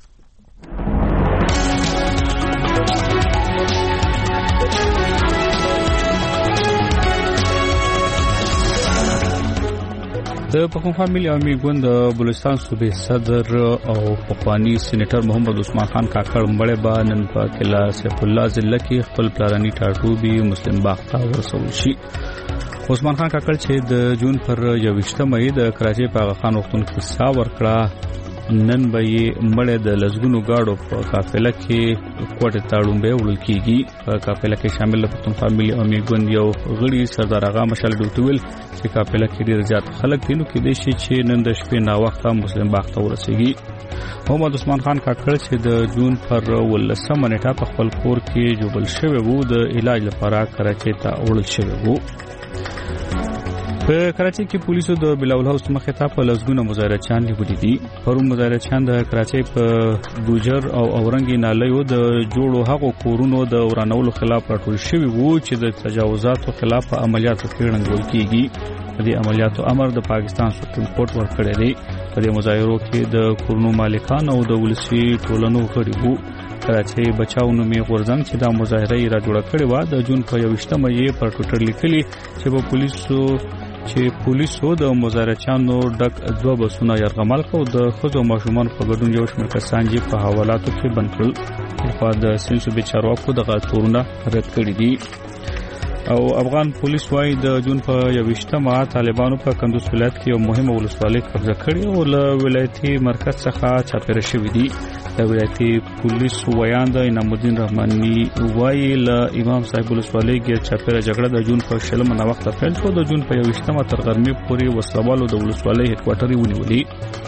د پښتونخوا ملي عوامي ګوند بلوچستان صوبې صدر او پخوانی سېنیټر محمد عثمان خان کاکړ مړی به نن په قلعه سیف الله ضلع کې خپل پلرني ټاټوبي مسلم باغ ته ورسول شي. عثمان خان کاکړ چې د جون پر یوویشتمه مې د کراچۍ په آغا خان وختون کې سا ورکړه نن به یې مړی د لسګونو گاډو په قافله کې کوټې ته ړومبی وړل کېږي. په قافله کې شامل د پښتونخوا ملي عوامي ګوند یو غړي سردار آغا مشال ډوټي ویل چې قافله کې ډېر زیات خلک دي نو کېدای شي چې نن د شپې ناوخته مسلم باغ ته ورسېږي. محمد عثمان خان کاکړ چې د جون پر ولسمه نیټه په خپل کور کې جوبل شوی وو د علاج لپاره کراچۍ ته وړل شوی وو. په کراچۍ کې پولیسو د بلاول هاوس مخې ته په لسګونه مظاهرچیان نیولي دي. پرون مظاهرچیان د کراچۍ په ګوجر او اورنګي نالیو د جوړو هغو کورونو د ورانولو خلاف راټول شوي وو چې د تجاوزاتو خلاف په عملیاتو کې ړنګول کېږي. په دې عملیاتو امر د پاکستان سپریم کورټ ورکړی دی. په دې مظاهرو کې د کورونو مالکان او د ولسي ټولنو غړي وو. کراچۍ بچاو نومې غورځنګ چې دا مظاهره یې را جوړه کړې وه د جون په یوویشتمه یې پر ټویټر لیکلي چې په پولیسو چې پولیسو د مظاهرچیانو ډک دوه بسونه یرغمل کړ. د ښځو او ماشومانو په ګډون یو شمېر کسان یې په حوالاتو کې بند کړل. خو د سیند صوبې چارواکو دغه تورونه رد کړي دي. او افغان پولیس وايي د جون په یوویشتمه طالبانو په کندوز ولایت کې یو مهمه ولسوالۍ قبضه کړې او له ولایتي مرکز څخه چاپېره شوې دي. د ولایتي پولیس ویاند انعام الدین رحماني وايي له امام صاحب ولسوالۍ کې چاپېره جګړه د جون په شلمه ناوخته پیل شو. د جون په یوویشتمه تر غرمې پورې وسلوالو د ولسوالۍ هډکوارټرې ونیولې.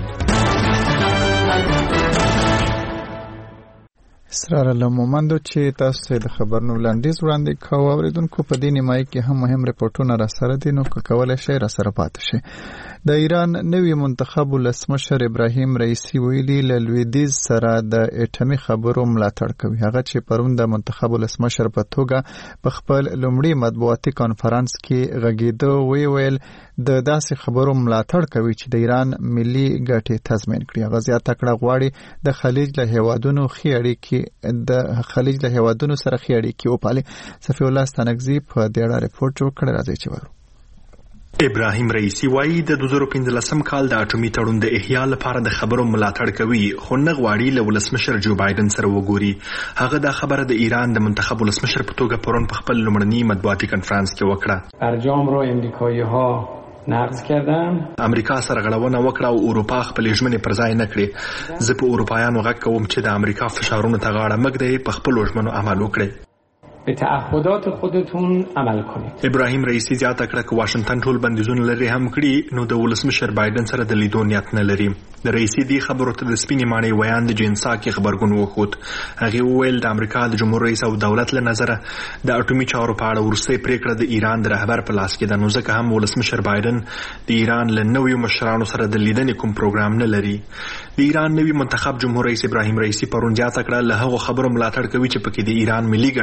اسرار الله مومندو چې تاسو ته د خبرونو لنډیز وړاندې کوو اوریدونکو په دې نیمایي کې هم مهم رپورټونه را سره دي نو کولای شئ را سره پاتې شئ. د ایران نوی منتخب ولسمشر ابراهیم رئیسی ویلي له لویدیځ سره د اټمي خبرو ملاتړ کوي. هغه چې پرون د منتخب ولسمشر په توګه په خپل لومړي مطبوعاتي کانفرنس کې غږیده وی ویل د داسې خبرو ملاتړ کوي چې د ایران ملي ګټې تضمین کړي. هغه زیاته کړه غواړي د خلیج له هیوادونو ښې اړیکې د خلیج له هیوادونو سره ښې اړیکې وپالي. صفی الله ستانکزي په دې اړه ریپورت جوړ کړی، راځي چې ورو. ابراهیم رئیسی وایي د دوه زره پنځلسم کال د اټومي تړون د احیا لپاره د خبرو ملاتړ کوي خو نه غواړي له ولسمشر جو بایدن سره وګوري. هغه دا خبره د ایران د منتخب ولسمشر په توګه پرون په خپل لومړني مطبوعاتي کنفرانس کې وکړه. برجام رو امریکایی‌ها نقض کردن. امریکا سره غړونه وکړه او اروپا خپل ژمنې پر ځای نه کړې. زه په اروپایانو غږ کوم چې د امریکا فشارونو ته غاړه مږدئ، په خپل ژمنو عمل وکړئ. به تعهدات خودتون عمل کنید. ابراهیم رئیسی زیاته کړه چې واشنگټن ټول بندیزونه لري هم کړي نو د ولسمشر بایدن سره د لیدو نیت نه لري. د رئیسی دی خبرو ته د سپینې ماڼۍ ویاند جنسا کې خبرګون وخوت. هغه وویل د امریکا د جمهور رئیس او دولت له نظره د اټومي چارو په اړه ورسته پریکړه د ایران د رهبر په لاس کې ده. نو ځکه هم ولسمشر بایدن د ایران له نویو مشرانو سره د لیدنې کوم پروګرام نه لري. د ایران نوی منتخب جمهور رئیس ابراهیم رئیسی پرون زیاته کړه له هغو خبرو ملاتړ کوي چې پکې د ایران ملي ګټې تضمین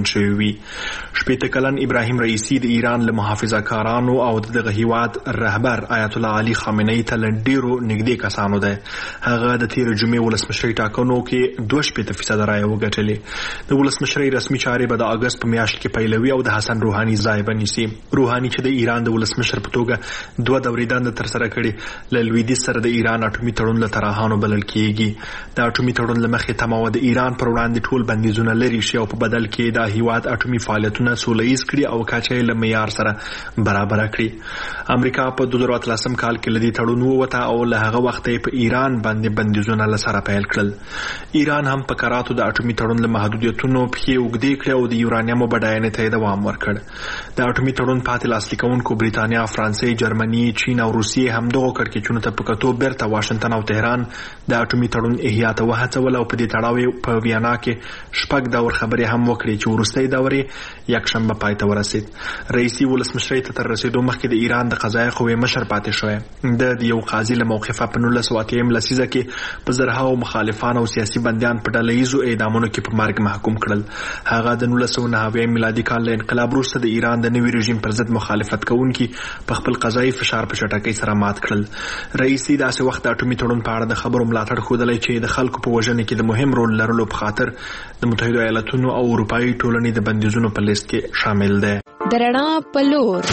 بند شوی وي. شپېته کلن ابراهیم رئیسی د ایران له محافظه کارانو او دغه هیواد رهبر آیت الله علي خامنه‌ای ته له ډیرو نږدې کسانو دی. هغه د تیر جمعې ولسمشرۍ ټاکنو کې دوه شپېته فیصده رایه وګټلې. د ولسمشرۍ رسمي چارې به د اګست په میاشت کې پیلوي او د حسن روحاني ځای به نیسي. روحاني چې د ایران د ولسمشر په توګه دوه دورې دنده ترسره کړې، له لویدیځ سره د ایران اټومي تړون له طرحانو بلل کېږي. د اټومي تړون له مخې تمه وه د ایران پر وړاندې ټول بندیزونه لرې شي او په بدل کې د هیواد اټومي فعالیتونه سوله ییز کړي او کچه یې له معیار سره برابره کړي. امریکا په دوه زره اتلسم کال کې له دې تړون ووته او له هغه وخته یې په ایران باندې بندیزونه له سره پیل کړل. ایران هم په کراتو د اټومي تړون له محدودیتونو پښې اوږدې کړې او د یورانیمو بډاینې ته یې دوام ورکړ. د اټومي تړون پاتې لاسلیک کوونکو برېټانیا، فرانسې، جرمني، چین او روسیې هم دغو کړکېچونو ته په کتو بیرته واشنګټن او تهران د اټومي تړون احیا ته وهڅول او په دې تړاو په ویانا کې شپږ دور خبرې هم وکړې چې وروستی دور یې یکشنبه پای ته ورسید. رئیسي ولسمشرۍ ته تر رسېدو مخکې د ایران د قضایي قوې مشر پاتې شوی. د یو قاضي له موقفه په نولس سوه اتیم لسیزه کې په زرهاو مخالفان او سیاسي بندیان په ډله ییزو اعدامونو کې په مرګ محکوم کړل. هغه د نولس سوه نهه اویا میلادي کال له انقلاب وروسته د ایران د نوي رژیم پر ضد مخالفت کوونکي په خپل قضایي فشار په چټکۍ سره مات کړل. رئیسي داسې وخت د اټومي تړون په اړه د خبرو ملاتړ ښودلی چې د خلکو په وژنه کې د مهم رول لرلو په خاطر د متحده ایالاتونو او اروپایي ټولنې د بندیزونو په لیست کې شامل دی. د رڼا په لور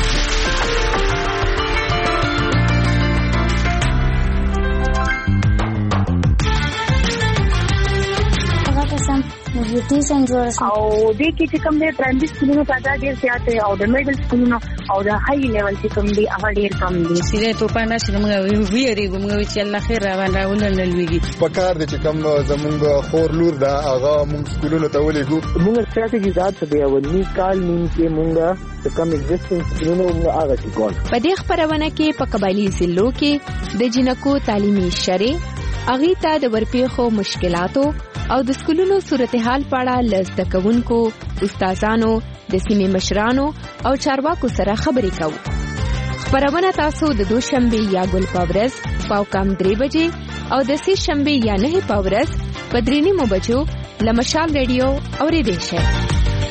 نیوټریشن جوړ شي او د کې چې کوم د پرایمري سکولونو تعداد ډیر زیات دی او د میډل سکولونو او د هاي لیول چې کوم دی هغه ډیر کم دی. سیده په پانا چې موږ ویریږو موږ چې الله خیر راوړي راولل لويږي په کار دي چې کوم زمونږ خور لور دا هغه موږ سکولونو ته ولېګو. موږ ستراتیژي ذات دی او نی کال نیم کې موږ کوم ایگزیسټنس سکولونو موږ هغه چې کول. په دې خبرونه کې په قبایلی ضلعو کې د جنکو تعلیمي شرې اغي ته د ورپېخو مشکلاتو او د سکولونو صورتحال په اړه له زده کوونکو، استادانو، د سیمې مشرانو او چارواکو سره خبرې کوو. خبرونه تاسو د دوشنبه یا ګل پاورز پاو کم درې بجې او د سې شنبه یا نه پاورز په درې نیمو بجو له مشال ریډیو اورېدئ شئ.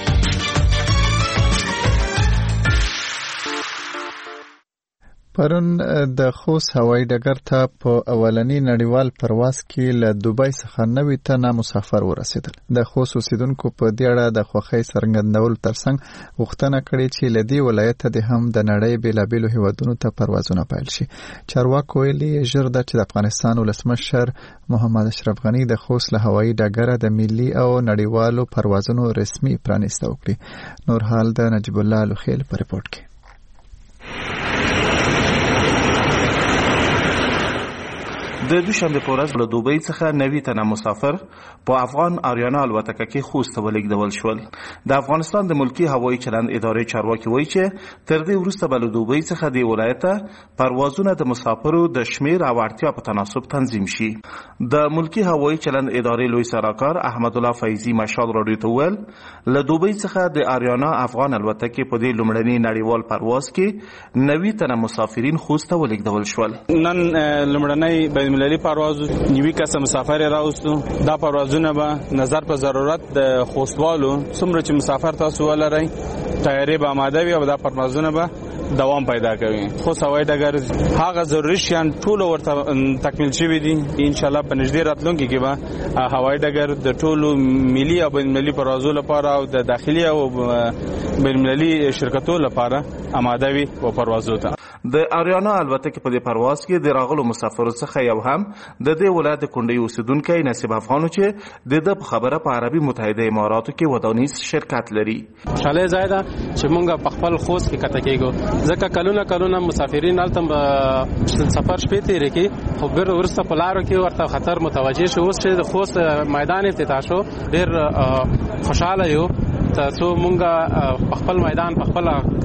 پرون د خوست هوایي ډګر ته په اولنی نړیوال پرواز کې له دوبۍ څخه نوي تنه مسافر ورسېدل. د خوست اوسیدونکو په دې اړه د خوښۍ څرګندولو ترڅنګ غوښتنه کړې چې له دې ولایته د هم د نړۍ بیلابیلو هیوادونو ته پروازونه پیل شي. چارواکو ویلي ژر ده چې د افغانستان ولسمشر محمد اشرف غني د خوست له هوایي ډګره د ملي او نړیوالو پروازونو رسمي پرانیسته وکړي. نور حال د نجیب الله لوخیل په ریپورت کې. د دوشنبه په ورځ له دوبۍ څخه نوي تنه مسافر په افغان آریانا الوتکه کې خوست ته ولېږدول شول. د افغانستان د ملکی هوایي چلند ادارې چارواکي وایي چې تر دې وروسته به له دوبۍ څخه د ولایته پروازونه د مسافرو د شمیر او اړتیا په تناسب تنظیم شي. د ملکی هوایي چلند ادارې لوی سراکار احمد الله فیضی مشال راډیو ته وویل له دوبۍ څخه د آریانا افغان الوتکې په دې لومړني نړیوال پرواز کې نوي تنه مسافرین خوست ته ولېږدول شول. نن لومړنی بین المللي پرواز نیوي کسه مسافر راوستو. دا پروازونه به نظر په ضرورت د خوستوالو څومره چې مسافر تاسو ولرئ تیاری به آماده وي او دا پروازونه به دوام پیدا کوي. خو هوایي ډګر هغه ضروري شیان ټول ورته تکمیل شوي دي. ان شاء الله په نږدې راتلونکي کې به هوایي ډګر د ټولو ملي او بین المللي پروازونو لپاره او د داخلي او بین المللي شرکتونو لپاره آماده وي او پروازو ته. د آریانا الوتکې په دې پرواز کې د راغلو مسافرو څخه یو هم د دې ولایت کونډې اوسیدونکی نصیب افغانو چې د د خبره په عربي متحده اماراتو کې ودانیز شرکت لري. شاله زیاده چې مونږ په خپل خوست کې کته کېګو ځکه کلونه کلونه مسافرین هلته سفر شپې تیرې کې خو بیر ورسته په لارو کې ورته خطر متوجه شو. اوس چې د خوست میدان افتتاح شو ډېر خوشاله یو تاسو مونږه په خپل میدان په خپل کله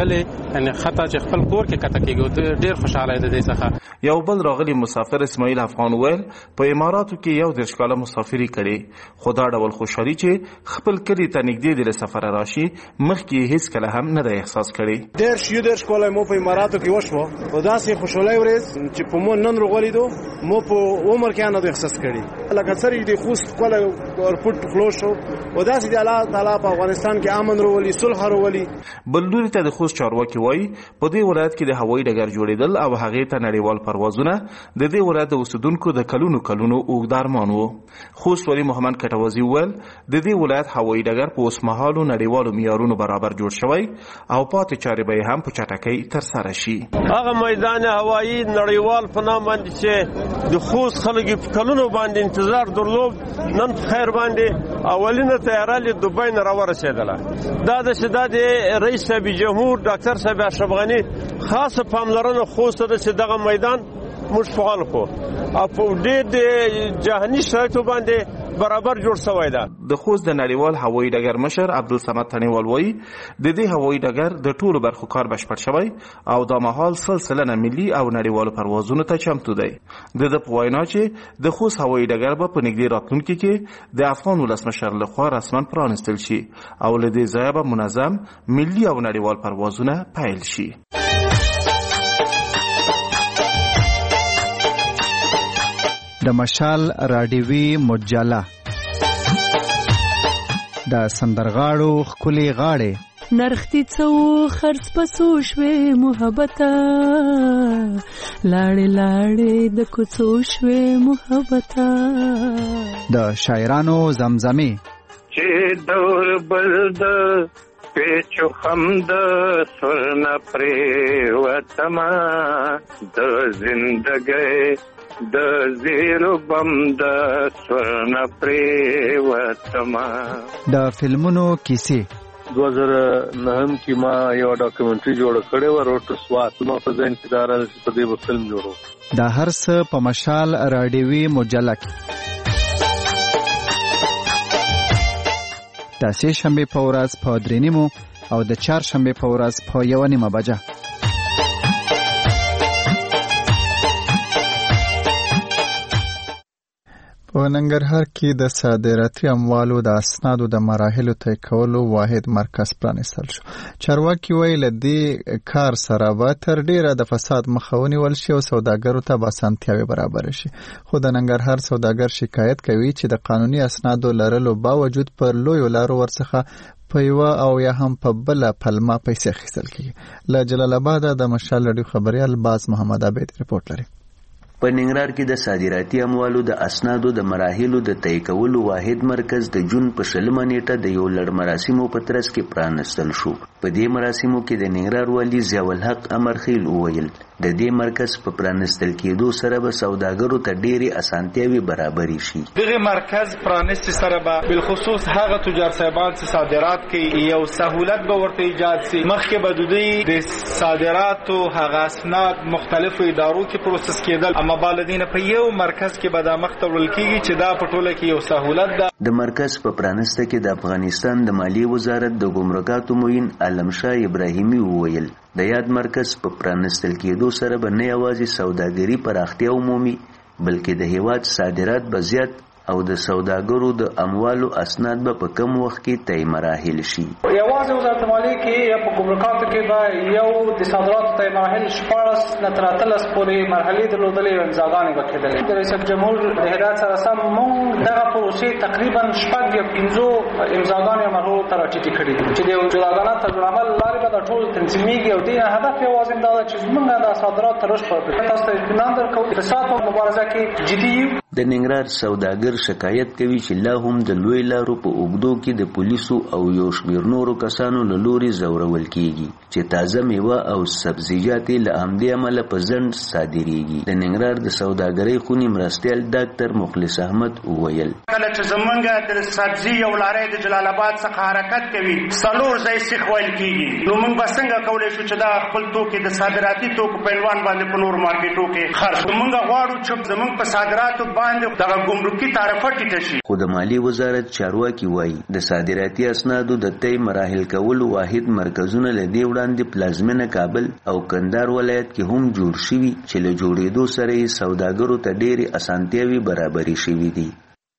یعنی خطا چې خپل کور کې کته کېږي ډیر خوشاله دي د څخه. یو بل راغلی مسافر اسماعیل افغان ویل په اماراتو کې یو د ښکاله مسافری کړي خو دا ډول خوشحالي چې خپل کلی ته نږدې د سفر راشي مخکې هیڅ کله هم نه د احساس کړي. ډیر شیو ډیر ښکاله مو په اماراتو کې وشو او داسې خوشحالي ورځ چې په مون نن رغولیدو مو په عمر کې نه د احساس کړي. لکه سره د خوست کله ورپټ خلوشو او داسې د الله تعالی په افغانستان کې امن رولي صلح رولي. بلدوري ته د خوست چارواکي وایي په دې ولایت کې د هوایي ډګر جوړېدل او هغه ته نړیوال پروازونه د دې ولایت د اوسیدونکو د کلونو کلونو اوږد ارمان و. خوست ولي محمد کټوازي وویل د دې ولایت هوایي ډګر په اوسمهالو نړیوالو معیارونو برابر جوړ شوی او پاتې چارې به هم په چټکۍ ترسره شي. هغه میدان هوایي نړیوال په نام باندې چې د خوست خلک په کلونو باندې انتظار درلود نن په خیر باندې اولینه طیاره له دوبۍ نه راورسېدله. دا د شداد رئیس صاحب جمهور ډاکټر صاحب اشرف غنی خاصه پاملرنه خوست ته چې دغه میدان موږ فعال کو او په دې د جهاني شرایطو باندې برابر جوړ شوی ده. د خوست د نړیوال هوایي ډګر مشر عبدالصمد تڼیوال وایي د دې هوایي ډګر د ټولو برخو کار بشپړ شوی او دا مهال سل سلنه ملي او نړیوالو پروازونو ته چمتو دی. د د په وینا چې د خوست هوایي ډګر به په نږدې راتلونکي کې د افغان ولسمشر لخوا رسما پرانستل شي او له دې ځایه به منظم ملي او نړیوال پروازونه پیل شي. د مشال راډیوي مجله د سندرغاړو خولي غاړې نرختی څو خرڅ پسو شوي محبته لاړې لاړې د کوڅو شوي محبته د شاعرانو زمزمه چې دور بلد پیچو خمد سرنا پری وتما د زندګۍ د زیرو بم د سورنا پری وتما. د فلمونو کیسې دو هزار نهم کې ما یو ډاکومنټري جوړ کړی و روټ سوات ما په ځین کې دارل په دې فلم جوړو. د هر څه په مشال راډیوي مجله کې د سې شنبه په ورځ په درې نیمو او د چهار شنبه په ورځ په یو نیمه بجه. په ننګرهار کې د صادراتي اموالو د اسنادو د مراحلو طی کولو واحد مرکز پرانیستل شو. چارواکي وایي له دې کار سره به تر ډیره د فساد مخه ونیول شي او سوداګرو ته به اسانتیاوې برابر شي. خو د ننګرهار سوداګر شکایت کوي چې د قانوني اسنادو لرلو باوجود پر لویو لارو ورڅخه په یوه او یا هم په بله پلمه پیسې اخیستل کیږي. له جلال آباده د مشال راډیو خبریال باز محمد عبید رپورټ لري. په ننګرهار کې د صادراتي اموالو د اسنادو د مراحلو د طی کولو واحد مرکز د جون په شلمه نیټه د یو لړ مراسمو په ترڅ کې پرانستل شو. په دې مراسمو کې د ننګرهار والي ضیاء الحق امرخیل وویل د دې مرکز په پرانستل کېدو سره به سوداګرو ته ډېرې اسانتیاوې برابرې شي. دغه مرکز پرانست سره به بالخصوص هغه تجار صاحبان چې صادرات کوي یو سہولت به ورته ایجاد شي. مخکې به د دوی د صادراتو هغه اسناد مختلفو ادارو کې پروسس کېدل اما بالدین په یو مرکز کې به دا مخته وړل کېږي چې دا په ټوله کې یو سہولت ده. د مرکز په پرانسته کې د افغانستان د مالیې وزارت د ګمرکاتو معین علمشاه ابراهیمي وویل د یاد مرکز په پرانستل کېدو سره به نه یوازې سوداګري پراختیا ومومي بلکې د هیواد صادرات به زیات او د سوداګرو د اموالو اسناد به په کم وخت کې طی مراحل شي. یوازې وزارت مالیې کې یا په ګمرکاتو کې به یو د صادراتو طی مراحل شپاړس نه تر اتلس پورې مرحلې درلودلې او امضاګانې به کېدلې. د رئیس جمهور د هدایت سره سم موږ دغه پروسې تقریبا شپږ یا پنځو امضاګانې مرحلو ته راټیټې کړي دي چې د جداګانه ترجمه‌عمل لارې به د ټول تنظیمېږي او دې هدف یوازې دا ده چې زموږ د صادرات ترش په تاسو ته اطمینان درکوو د ساتو مبارزه کې جدي یو. د ننګرهار سوداګر شکایت کوي چې لا هم د لوی لارو په اوږدو کې د پولیسو او یو شمېر نورو کسانو له لوري ځورول کیږي چې تازه میوه او سبزیجات له همدې امله په ځنډ صادریږي. د ننګرهار د سوداګرۍ خونې مرستیال ډاکټر مخلص احمد وویل کله چې زمونږ د سبزي یو لارۍ د جلال آباد څخه حرکت کوي څلور ځای سیخ ویل کیږي، نو موږ به څنګه کولی شو چې دا خپل توکي د صادراتي توکو په عنوان باندې په نورو مارکیټو کې خرڅ کړو؟ موږ غواړو چې زمونږ په صادراتو باندې دغه ګمرکي تعرفه ټیټه شي. خو د مالی وزارت چارواکي وایي د صادراتي اسنادو د طی مراحل کولو واحد مرکزونه له دې وړاندې پلازمینه کابل او کندهار ولایت کې هم جوړ شوي چې له جوړېدو سره یې سوداګرو ته ډېرې اسانتیاوې برابرې شوي دي.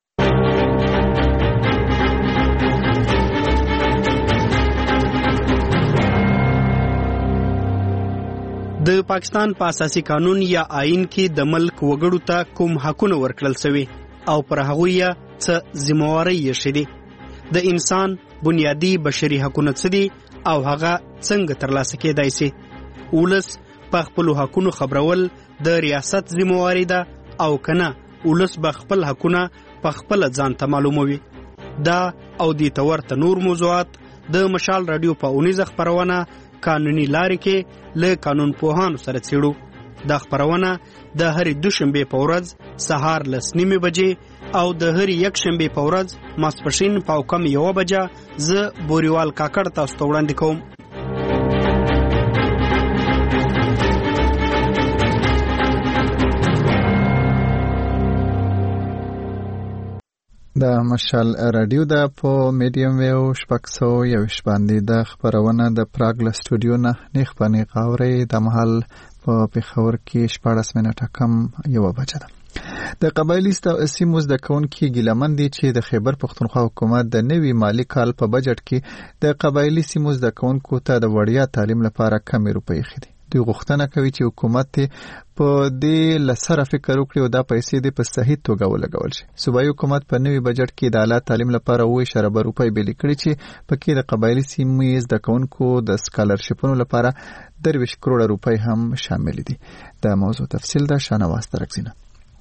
د پاکستان په اساسي قانون یا آئین کې د ملک وګړو ته کوم حقونه ورکړل شوي او پر هغوی یې څه ذمہوارۍ یې شوي دي؟ د انسان بنیادی بشري حقونه څه دي او هغه څنګه ترلاسه کېدای شي؟ ولس په خپلو حقونو خبرول د ریاست ذمہواري ده او کنه ولس به خپل حقونه په خپل ځان ته معلوموي؟ دا او د تورته نور موضوعات د مشال رادیو په اونیزه خبرونه قانوني لارې کې له قانون پوهانو سره څېړو. دا خبرونه د هرې دوشنبې په ورځ سهار لس نیمې بجې او د هرې یکشنبې په ورځ ماسپښین په کم یوه بجه زه بوریوال کاکړ تاسو ته وړاندې کوم. د مشال رادیو د په میډیم ویو شپږ سوه یوویشت باندې د خبرونه د پراګ له سټوډیو نه نیغ په نیغ اورئ. د مهال په پېښور کې شپاړس منټه کم یوه بجه ده. د قبایلي سیمو زده کوونکي ګیلهمن دي چې د خیبر پښتونخوا حکومت د نوي مالي کال په بجټ کې د قبایلي سیمو زده کوونکو ته د وړیا تعلیم لپاره کمې روپۍ ایښي دي. دوی غوښتنه کوي چې حکومت په دې لسره فکر وکړي او دا پیسې د په صحیح توګه ولګول شي. صوبایي حکومت په نوي بجټ کې د اعلی تعلیم لپاره اوه اشاریه روپۍ بیلې کړې چې پکې د قبایلي سیمې زده کوونکو د سکالرشیپونو لپاره درویشت کروڑه روپۍ هم شامل دي. د موضوع تفصیل د شانواز ترکزینه.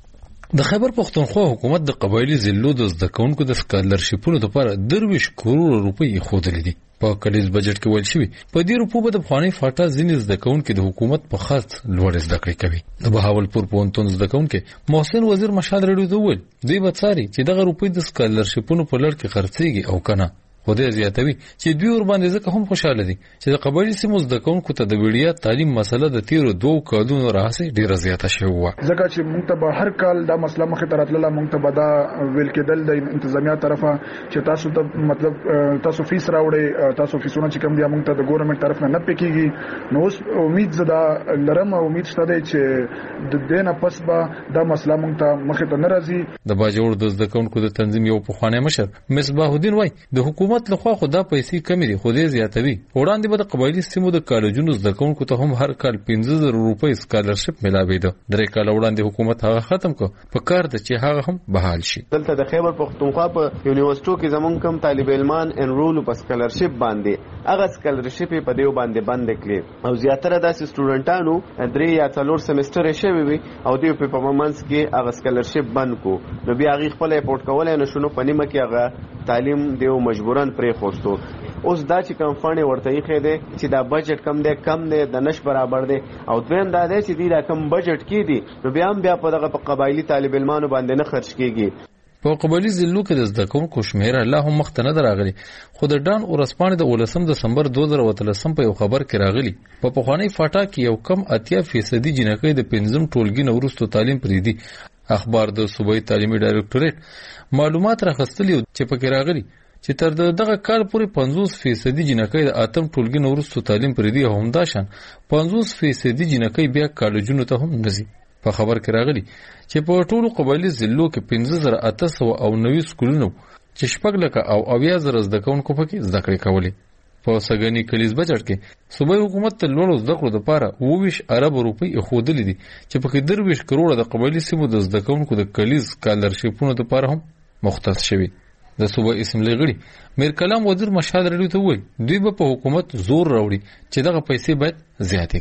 د خیبر پښتونخوا حکومت د قبایلي ضلعو د زده کوونکو د سکالرشیپونو لپاره درویشت کروڑه روپۍ ایښودلې دي. په کلیز بجټ کې ویل شوی په دې روپو به د افغاني فاټا ځینې زده کوونکي د حکومت په خاص لوړ زده کړې کوي. د بهاولپور پوهنتون زده کوونکي محسن وزیر مشال رډیو ته وویل دوی به څاري چې دغه روپۍ د سکالرشیپونو په لړ کې خرڅېږي او کنه. خو دې زیاتوي چې دوی ورباندې ځکه هم خوشاله دي چې د قبایلي سیمو زده کوونکو ته د وړیا تعلیم مسله د تیرو دوو کالونو راهیسې ډېره زیاته شوې وه. ځکه چې موږ ته به هر کال دا مسله مخې ته راتلله، موږ ته به دا ویل کېدل د انتظامیه طرفه چې تاسو ته مطلب تاسو فیس راوړئ، تاسو فیسونه چې کوم دي موږ ته د ګورنمنټ طرف نه نه پې کېږي. نو اوس امید زه دا لرم او امید شته دی چې د دې نه پس به دا مسله موږ ته مخې ته نه راځي. د باجوړ د زده کوونکو د تنظیم یو پخوانی مشر مصباح الدین وایي د حکومت لخوا خو دا پیسې کمې دي خو دې زیاتوي. وړاندې به د قبایلي سیمو د کالجونو زده کوونکو ته هم هر کال پنځه زره روپۍ سکالرشپ ملاوېده. درې کاله وړاندې حکومت هغه ختم کړ، په کار ده چې هغه هم بحال شي. دلته د خیبر پښتونخوا په یونیورسيټو کې زمونږ کوم طالب علمان انرول په سکالرشپ باندې هغه سکالرشپ په دیو باندې بند کړي او زیاتره داسې سټوډنټانو درې یا څلور سمستر یې شوي وي او دوی په پرفارمنس کې هغه سکالرشپ بند کو. نو بیا هغه خپل اپورټ کولای نه شنو په نیمه کې هغه تعلیم دیو مجبورن پرې خوستو. اوس دا چې کم فنډ ورته یې خې دی چې دا بجټ کم دی کم دی د نش برابر دی او دویم دا دی چې دی دا کم بجټ کې دی نو بیا هم بیا په دغه په قبایلي طالب علمانو باندې نه خرج کېږي. په قبایلي ضلعو کې د زده کوونکو شمېره لا هم مخته نه ده راغلې، خو د ډان ورځپاڼې د اوولسم دسمبر دوه زره اتلسم په یو خبر کې راغلي په پخواني فاټا کې یو کم اتیا فیصدي جنکۍ د پنځم ټولګي نه وروسته تعلیم پرېږدي. اخبار د صوبایي تعلیمي ډایرکټوریټ معلومات راخستلي چې پکې راغلي چې تر دغه کال پورې پنځوس فیصدي جنکۍ د اتم ټولګي نه وروسته تعلیم پرېږدي او همداشان پنځوس فیصدي جنکۍ بیا کالجونو ته هم نه ځي. په خبر کې راغلي چې په ټولو قبایلي ضلعو کې پنځه زره اته سوه او نوي سکولونه چې شپږ لکه او اویا زره زده کوونکو پکې زده کړې کولې. په سږني کلیز بجټ کې صوبایي حکومت ته لوړو زده کړو دپاره اووه ویشت اربه روپۍ ایښودلې دي چې پکې درویشت کروړه د قبایلي سیمو د زده کوونکو د کلیز سکالرشیپونو دپاره هم مختص شوي. د صوبایي اسمبلۍ غړي میر کلام وزیر مشهد رډیو ته وویل دوی به په حکومت زور راوړي چې دغه پیسې باید زیاتې کړي.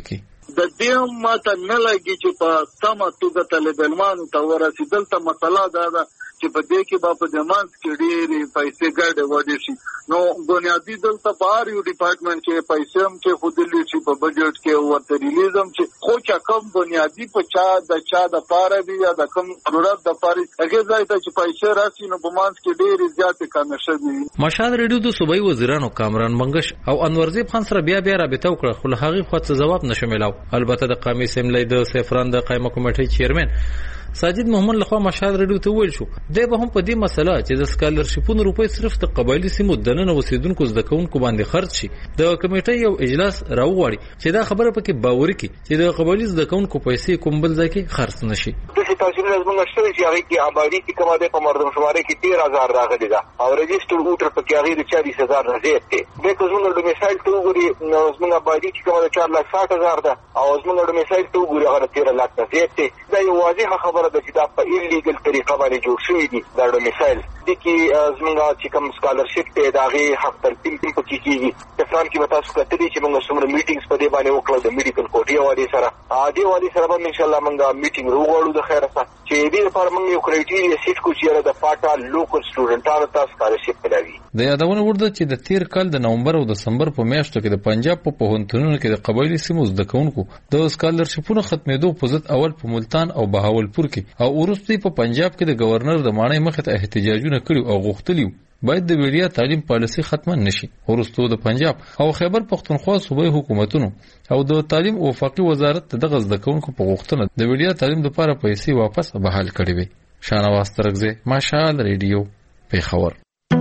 د دې ماته نه لګي چې په سمه توګه طالبانو ته ورسېدل ته مسله دا ده چې په دې کې به په دمانس کې ډېرې پیسې ګډې وډې شي. نو بنیادي دلته په هر یو ډیپارټمنټ کې پیسې هم چې ښودلې شي په بجټ کې ورته ریلیز هم چې خو چې کوم بنیادي په چا د چا دپاره وي یا د کوم ضرورت دپاره هغې ځای ته چې پیسې راشي نو په منځ کې ډېرې زیاتې کمې شوې وي. مشهد ریډیو د صوبایي وزیرانو کامران منګش او انورزیب خان سره بیا بیا رابطه وکړه خو له هغې خوا څه ځواب نشو میلاو. البته د قومي اسمبلۍ د سیفران د قایمه کمیټې چیرمن ساجد محمد لخوا مشهد ریډیو ته ویل شو دی به هم په دې مسله چې د سکالرشیپونو روپۍ صرف د قبایلي سیمو دننه اوسېدونکو زده کوونکو باندې خرڅ شي د کمیټې یو اجلاس راوغواړي چې دا خبره پکې باوري کړي چې د قبایلي زده کوونکو پیسې کوم بل ځای کې خرڅ نشي. داسې تحصیلونه زموږ شته چې هغې کې آبادي چې کومه دی په مردم شمارۍ کې تېر هزار راغلې ده او رجسټر ووټر پکې هغې د چالیس هزار نه زیات دی. بیا که زموږ ډومیسایل ته وګوري نو زموږ آبادي چې کومه ده چار لاک ساټ هزار ده او زموږ ډومیسایل ته وګوري هغه د تېره لاک نه زیات دی. دا یو واضحه خبره ده چې دا په لیګل طریقه باندې جوړ شوی دي دا ډومیسایل دي کې زموږ چې کوم سکالرشپ دی د هغې حق تلقین هم پکې کېږي. تفران کې به تاسو کتلي چې موږ څومره میټینګز په دې باندې وکړل د میډیکل کوټې حوالې سره دې حوالې سره به هم انشاءالله موږ میټینګ راوغواړو د خیره څخه چې دې لپاره موږ یو کرایټیریا سیټ کړو چې د پاټا لوکل سټوډنټانو ته سکالرشپ ملاوي. د یادونه وړ ده چې د تیر کال د نومبر او دسمبر په میاشتو کې د پنجاب په پوهنتونونو کې د قبایلي سیمو زده کوونکو د سکالرشپونو ختمېدو په ضد اول په ملتان او بهاولپور کې او وروسته په پنجاب کې د گورنر د ماڼۍ مخې ته احتجاجونه کړي او غوښتلي باید د ویډیا تعلیم پالیسي ختمه نشي. وروسته د پنجاب او خیبر پختونخوا صوبایي حکومتونو او د تعلیم وفاقي وزارت دغه زده کوونکو په غوښتنه د ویډیا تعلیم لپاره پیسې واپس بحال کړې وي. شانواز ترغزه مشال ریډیو پیښور.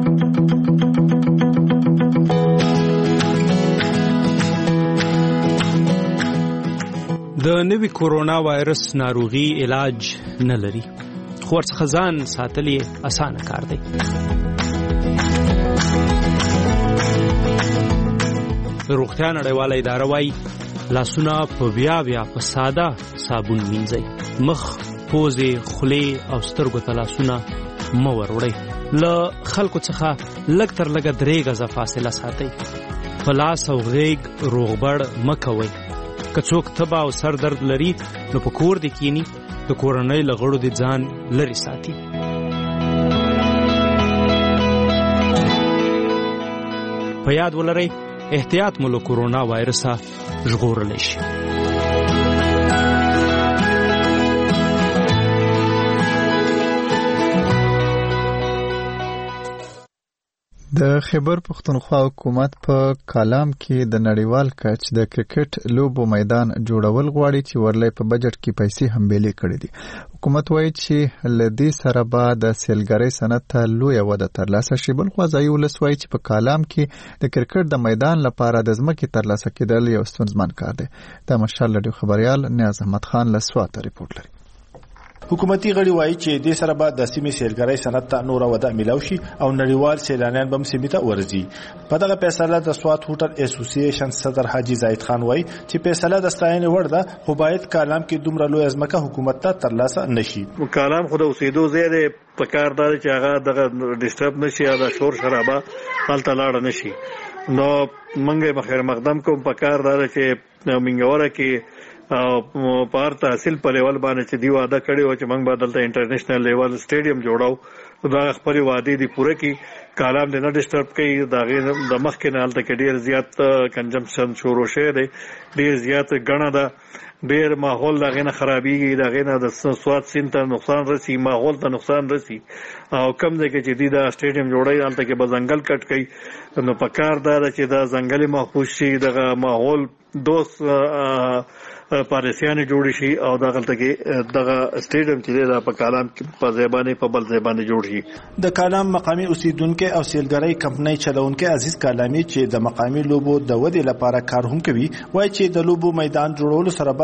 د نوي کورونا وایرس ناروغي علاج نه لري خو ورڅخه ځان ساتل یې اسانه کار دی. روغتیا نړیواله اداره وايي لاسونه په بیا بیا په ساده صابون مینځئ. مخ، پوزې، خولې او سترګو ته لاسونه مه وروړئ. له خلکو څخه لږ تر لږه درې غزه فاصله ساتئ. په لاس او غېږ روغبړ مه کوئ. که څوک تبه او سر درد لري نو په کور دې کینی د کورنۍ له غړو دې ځان لرې ساتي. په یاد ولرئ احتیاط مو له کورونا وایرسه ژغورلی شي. د خیبر پختونخوا حکومت په کالام کې د نړیوال کچ د کرکټ لوبو میدان جوړول غواړي چې ورلې په بجټ کې پیسې هم بیلې کړې دي. حکومت وایي چې لدی سره به د سیلګرۍ صنعت ته لویه وده ترلاسه شي. بل خوا ځایي ولس وایي چې په کالام کې د کرکټ د میدان لپاره د ځمکې ترلاسه کېدل یو ستونزمن کار دی. د مشال رادیو خبريال نیاز احمد خان له سواته ریپورت لري. حکومتي غړي وایي چې د سره بعد د سیمې سیلګرۍ صنعت ته نور وده ملاوي شي او نړیوال سیلانیان به سیمې ته ورځي. په دغه فیصله د سوات هوټل اسوسییشن صدر حاجی زاید خان وایي چې فیصله د ستاینې وړ ده خو باید کالام کې دومره لوی ځمکه حکومت ته ترلاسه نشي. کالام خو د اوسېدو ځای دی په کار دا چې هغه دغه ډسټرب نشي یا د شور شرابه هلته لاړه نشي. نو منګه بخیر مقدم کوم په کار دا چې منګوره کې او په هر تحصیل په لیول باندې چې دی وعده کړی و چې موږ به دلته انټرنیشنل لیول سټیډیم جوړاو دا خپل وعده دی پوره کی. کالام د نه ډسټرب کوي دا غي د مخ کې نه هلته کې ډیر زیات کنجمپشن شروع شوی دی ډیر زیات غڼه ده ډیر ماحول دا غنه خرابېږي دا غنه د سواد سین ته نقصان رسی ماحول ته نقصان رسی او کم ځای کې چې دی دا سټیډیم جوړای هلته کې به ځنګل کټ کوي نو په کار دا چې دا ځنګلي محفوظ شي دغه ماحول دوست پالیسیانه جوړ شي او دغه کې دغه سټیډیم چې دا په کالام په ځبانه په بل ځبانه جوړ شي. د کالام مقامی اوسیدونکو او سیلګرۍ کمپنۍ چلونکو عزیز کالامي چې د مقامی لوبو د ودې لپاره کار هم کوي وایي چې د لوبو میدان جوړولو سره به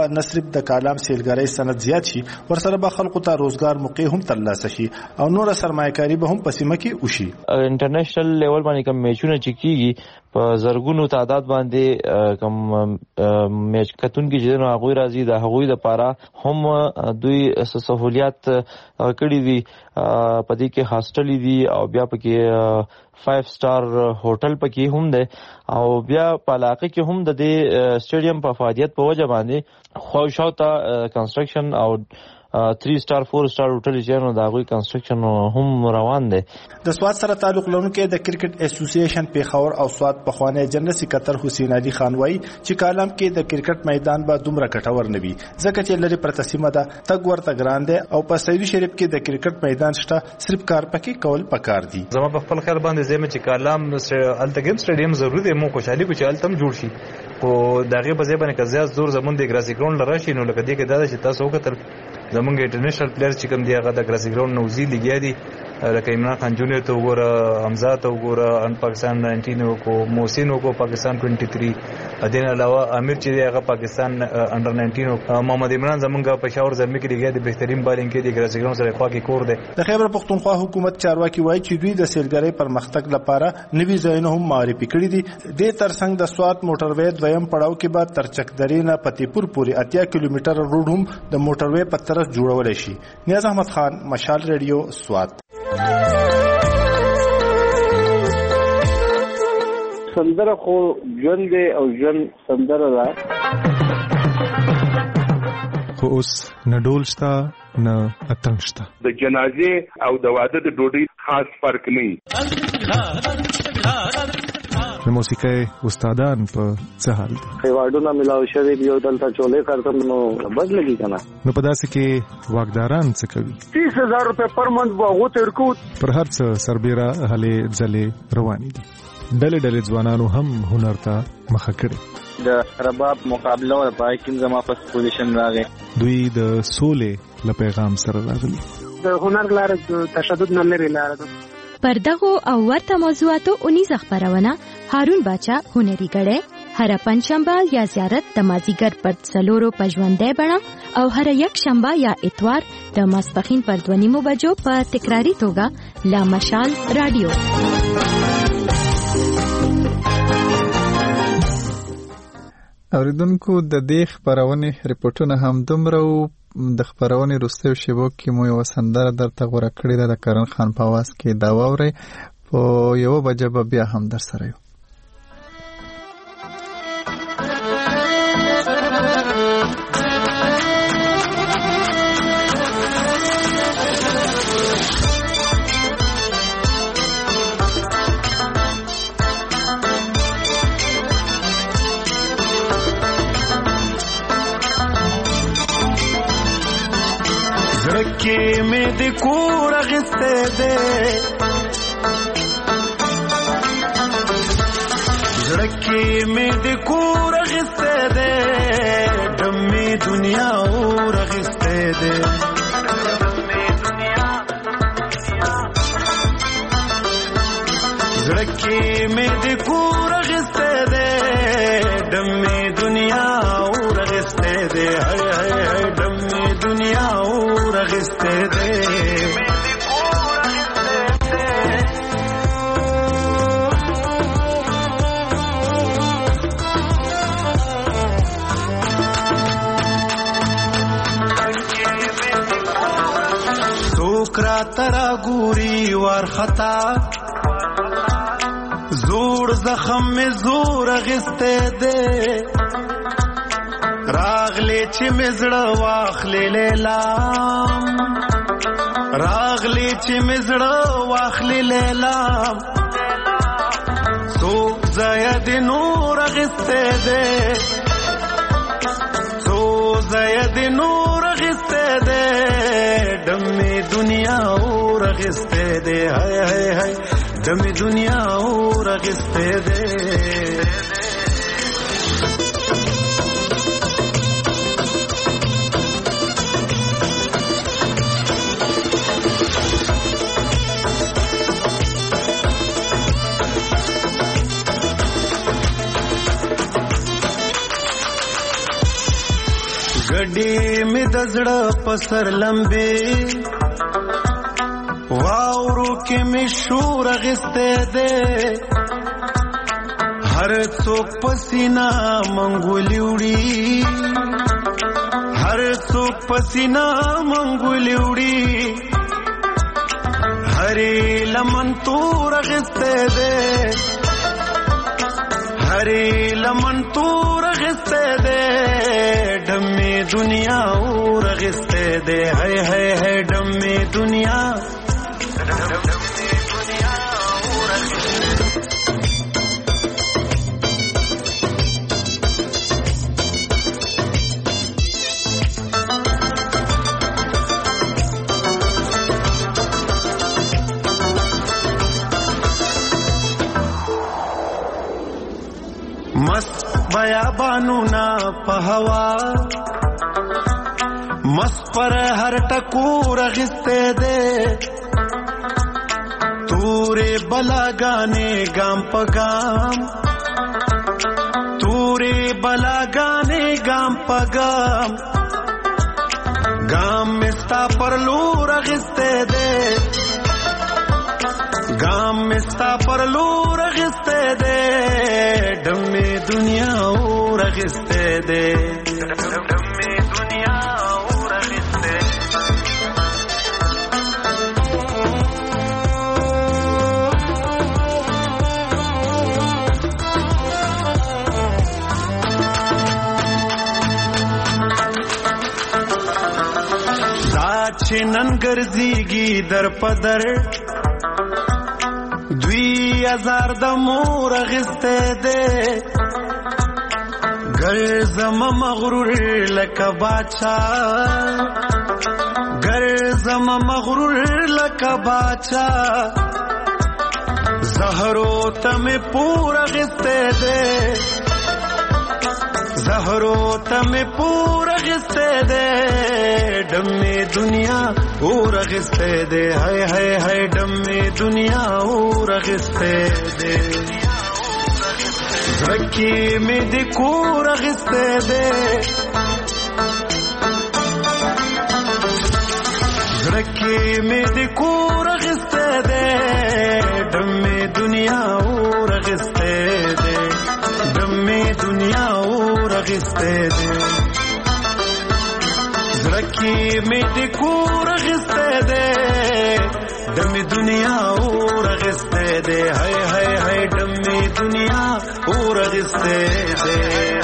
به نه صرف د کالام سیلګرۍ صنعت زیات شي ورسره به خلکو ته روزګار موقع هم ترلاسه شي او نور سرمایه‌کاري به هم په سیمه کې وشي. انټرنیشنل لیول باندې کوم میچونه چې کیږي په زرګونو تعداد باندې کوم میچ کتونکي چې نو هغه راځي د هغوی د پاره هم دوی سہولیات کړي دي په دې کې هاستل دي او بیا پکې فایو سٹار هوټل پکې هم ده او بیا په علاقه کې هم د دې سټیډیم په فعالیت په وجه باندې خوشاوته کنستراکشن او تھری سٹار فور سٹار هوټل چې نو دا غوي کنستراکشن هم روان دي. د سواد سره تعلق لرونکي د کرکټ اسوسییشن پیښور او سواد په خوانه جنرال سکرټر حسین علي خان وایي چې کالم کې د کرکټ میدان به دومره کټور نه وي ځکه چې لري پرتسیمه ده تګ ورته ګران دي او په سعودي شریف کې د کرکټ میدان شته صرف کار پکې کول پکار دي. زما په خپل خیال باندې زموږ چې کالم التګم سټیډیم ضروري دی مو خوشحالي کو چې التم جوړ شي او دغه په ځای باندې که زیات زور زمون د ګراسي ګراوند لراشي نو لکه دې کې دا چې تاسو وکړل زمونږ انټرنیشنل پلیئر چې کوم دی هغه د ګراسي ګراوند نوزي لګیا دي لکه عمران خان جونیئر ته وګوره حمزه ته وګوره ان پاکستان ناینټین کو محسن کو پاکستان ټوئنټي تھری ادین علاوه امیر چې دی هغه پاکستان انډر ناینټین محمد عمران زمونږ پېښور زلمی کې لګیا دی بهترین بالینګ کې دی ګراسي ګراوند سره خوا کې کور دی. د خیبر پختونخوا حکومت چارواکي وایي چې دوی د سیلګرۍ پرمختګ لپاره نوي ځایونه هم معرفي کړي دي. د ترڅنګ د سوات موټروي دویم پړاو کې بعد تر چکدرې نه پتیپور پورې اتیا کیلومتر روډ هم د موټروي په طرف جوړول شي. نیاز احمد خان مشال ریډیو سوات. سندره خو ژوند دی او ژوند سندره ده خو اوس نه ډول شته نه اتنګ شته. د جنازې او د واده د ډوډۍ خاص فرق نه د موسیقۍ استادان په څه حال دي؟ ایوارډونه ملاو شوي دي او دلته چولې کارتم نو بد لګي کنه. نو په داسې کې واکداران څه کوي؟ تیس هزار روپے پر منت به هغو ته ورکو. پر هر څه سربیره هلې ځلې روانې دي. ډلې ډلې ځوانانو هم هنر ته مخه کړې. د رباب مقابله او پای کې زما په پوزیشن راغی. دوی د سولې له پیغام سره راغلي. د هنر لاره د تشدد نه لري لاره ده. پر دغو او ورته موضوعاتو اونیزه خبرونه هارون باچا هنري غړې هر پنځشنبه یا زیارت د مازیګر پر څلورو پژوندې بڼه او هر یک شنبه یا اتوار د ماسپخین پر دوه نیمو بجو په تکراری توګه لا مشال رادیو. اوریدونکو د دې خبرونه ریپورتونه هم دومره د خبرونه وروستیو شیبو کې مو یو سندره درته غوړه کړې ده د کرن خان په आवाज کې دا واوري په یو بجه بیا هم در سره یو. کې مې د کور غسته ده زړه کې مې د کور غسته ده دمې دنیا اور غسته ده زړه کې مې د کور غسته ده دمې دنیا اور غسته ده هاي هاي هاي دمې دنیا اور غسته ده ټوکرا ترا ګوري ور خطا زور زخم می زور غسته ده راغلی چې مزړه واخلې لیلام راغلی چې مزړه واخلې لیلام سو زید نور غسته ده سو زید نور غسته ده دمې دنیا اور غسته ده هاي هاي هاي دمې دنیا اور غسته ده د زړه پسر لمبې واورو کې می شور غسته ده هر څوک پسینا منګولې وړي هر څوک پسینا منګولې وړي هرې لمن تور غسته ده هرې لمن تور غسته ده ډمې دنیا اور غسته ده هي هي هي ډمې دنیا मस्त बयाबानू ना पहवा मस्त पर हर टकूर घिसते दे तूरे बला गाने गाम पगाम तूरे बला गाने गाम पगाम गाम मिस्ता पर लूर घिसते दे गाम मिस्ता पर लूर घिसते दे डम्मे दुनिया और घिसते दे डम्मे दुनिया और घिसते दाचिनन गर्जीगी दर पदर दुई हजार د مور غسته ده ګل زم مغرور لکه باچا ګل زم مغرور لکه باچا زهرو تم پورا غسته ده زهرو تم پورا غسته ده ډمې دنیا اور غسته ده هاي هاي هاي ډمې دنیا اور غسته ده زړکی مې د کور غسته ده زړکی مې د کور غسته ده ډمې دنیا اور غسته ده ډمې دنیا اور غسته ده زړکی مې د کور غسته ده ډمې دنیا اور غسته ده هاي هاي هاي ډمې دنیا اور غسته ده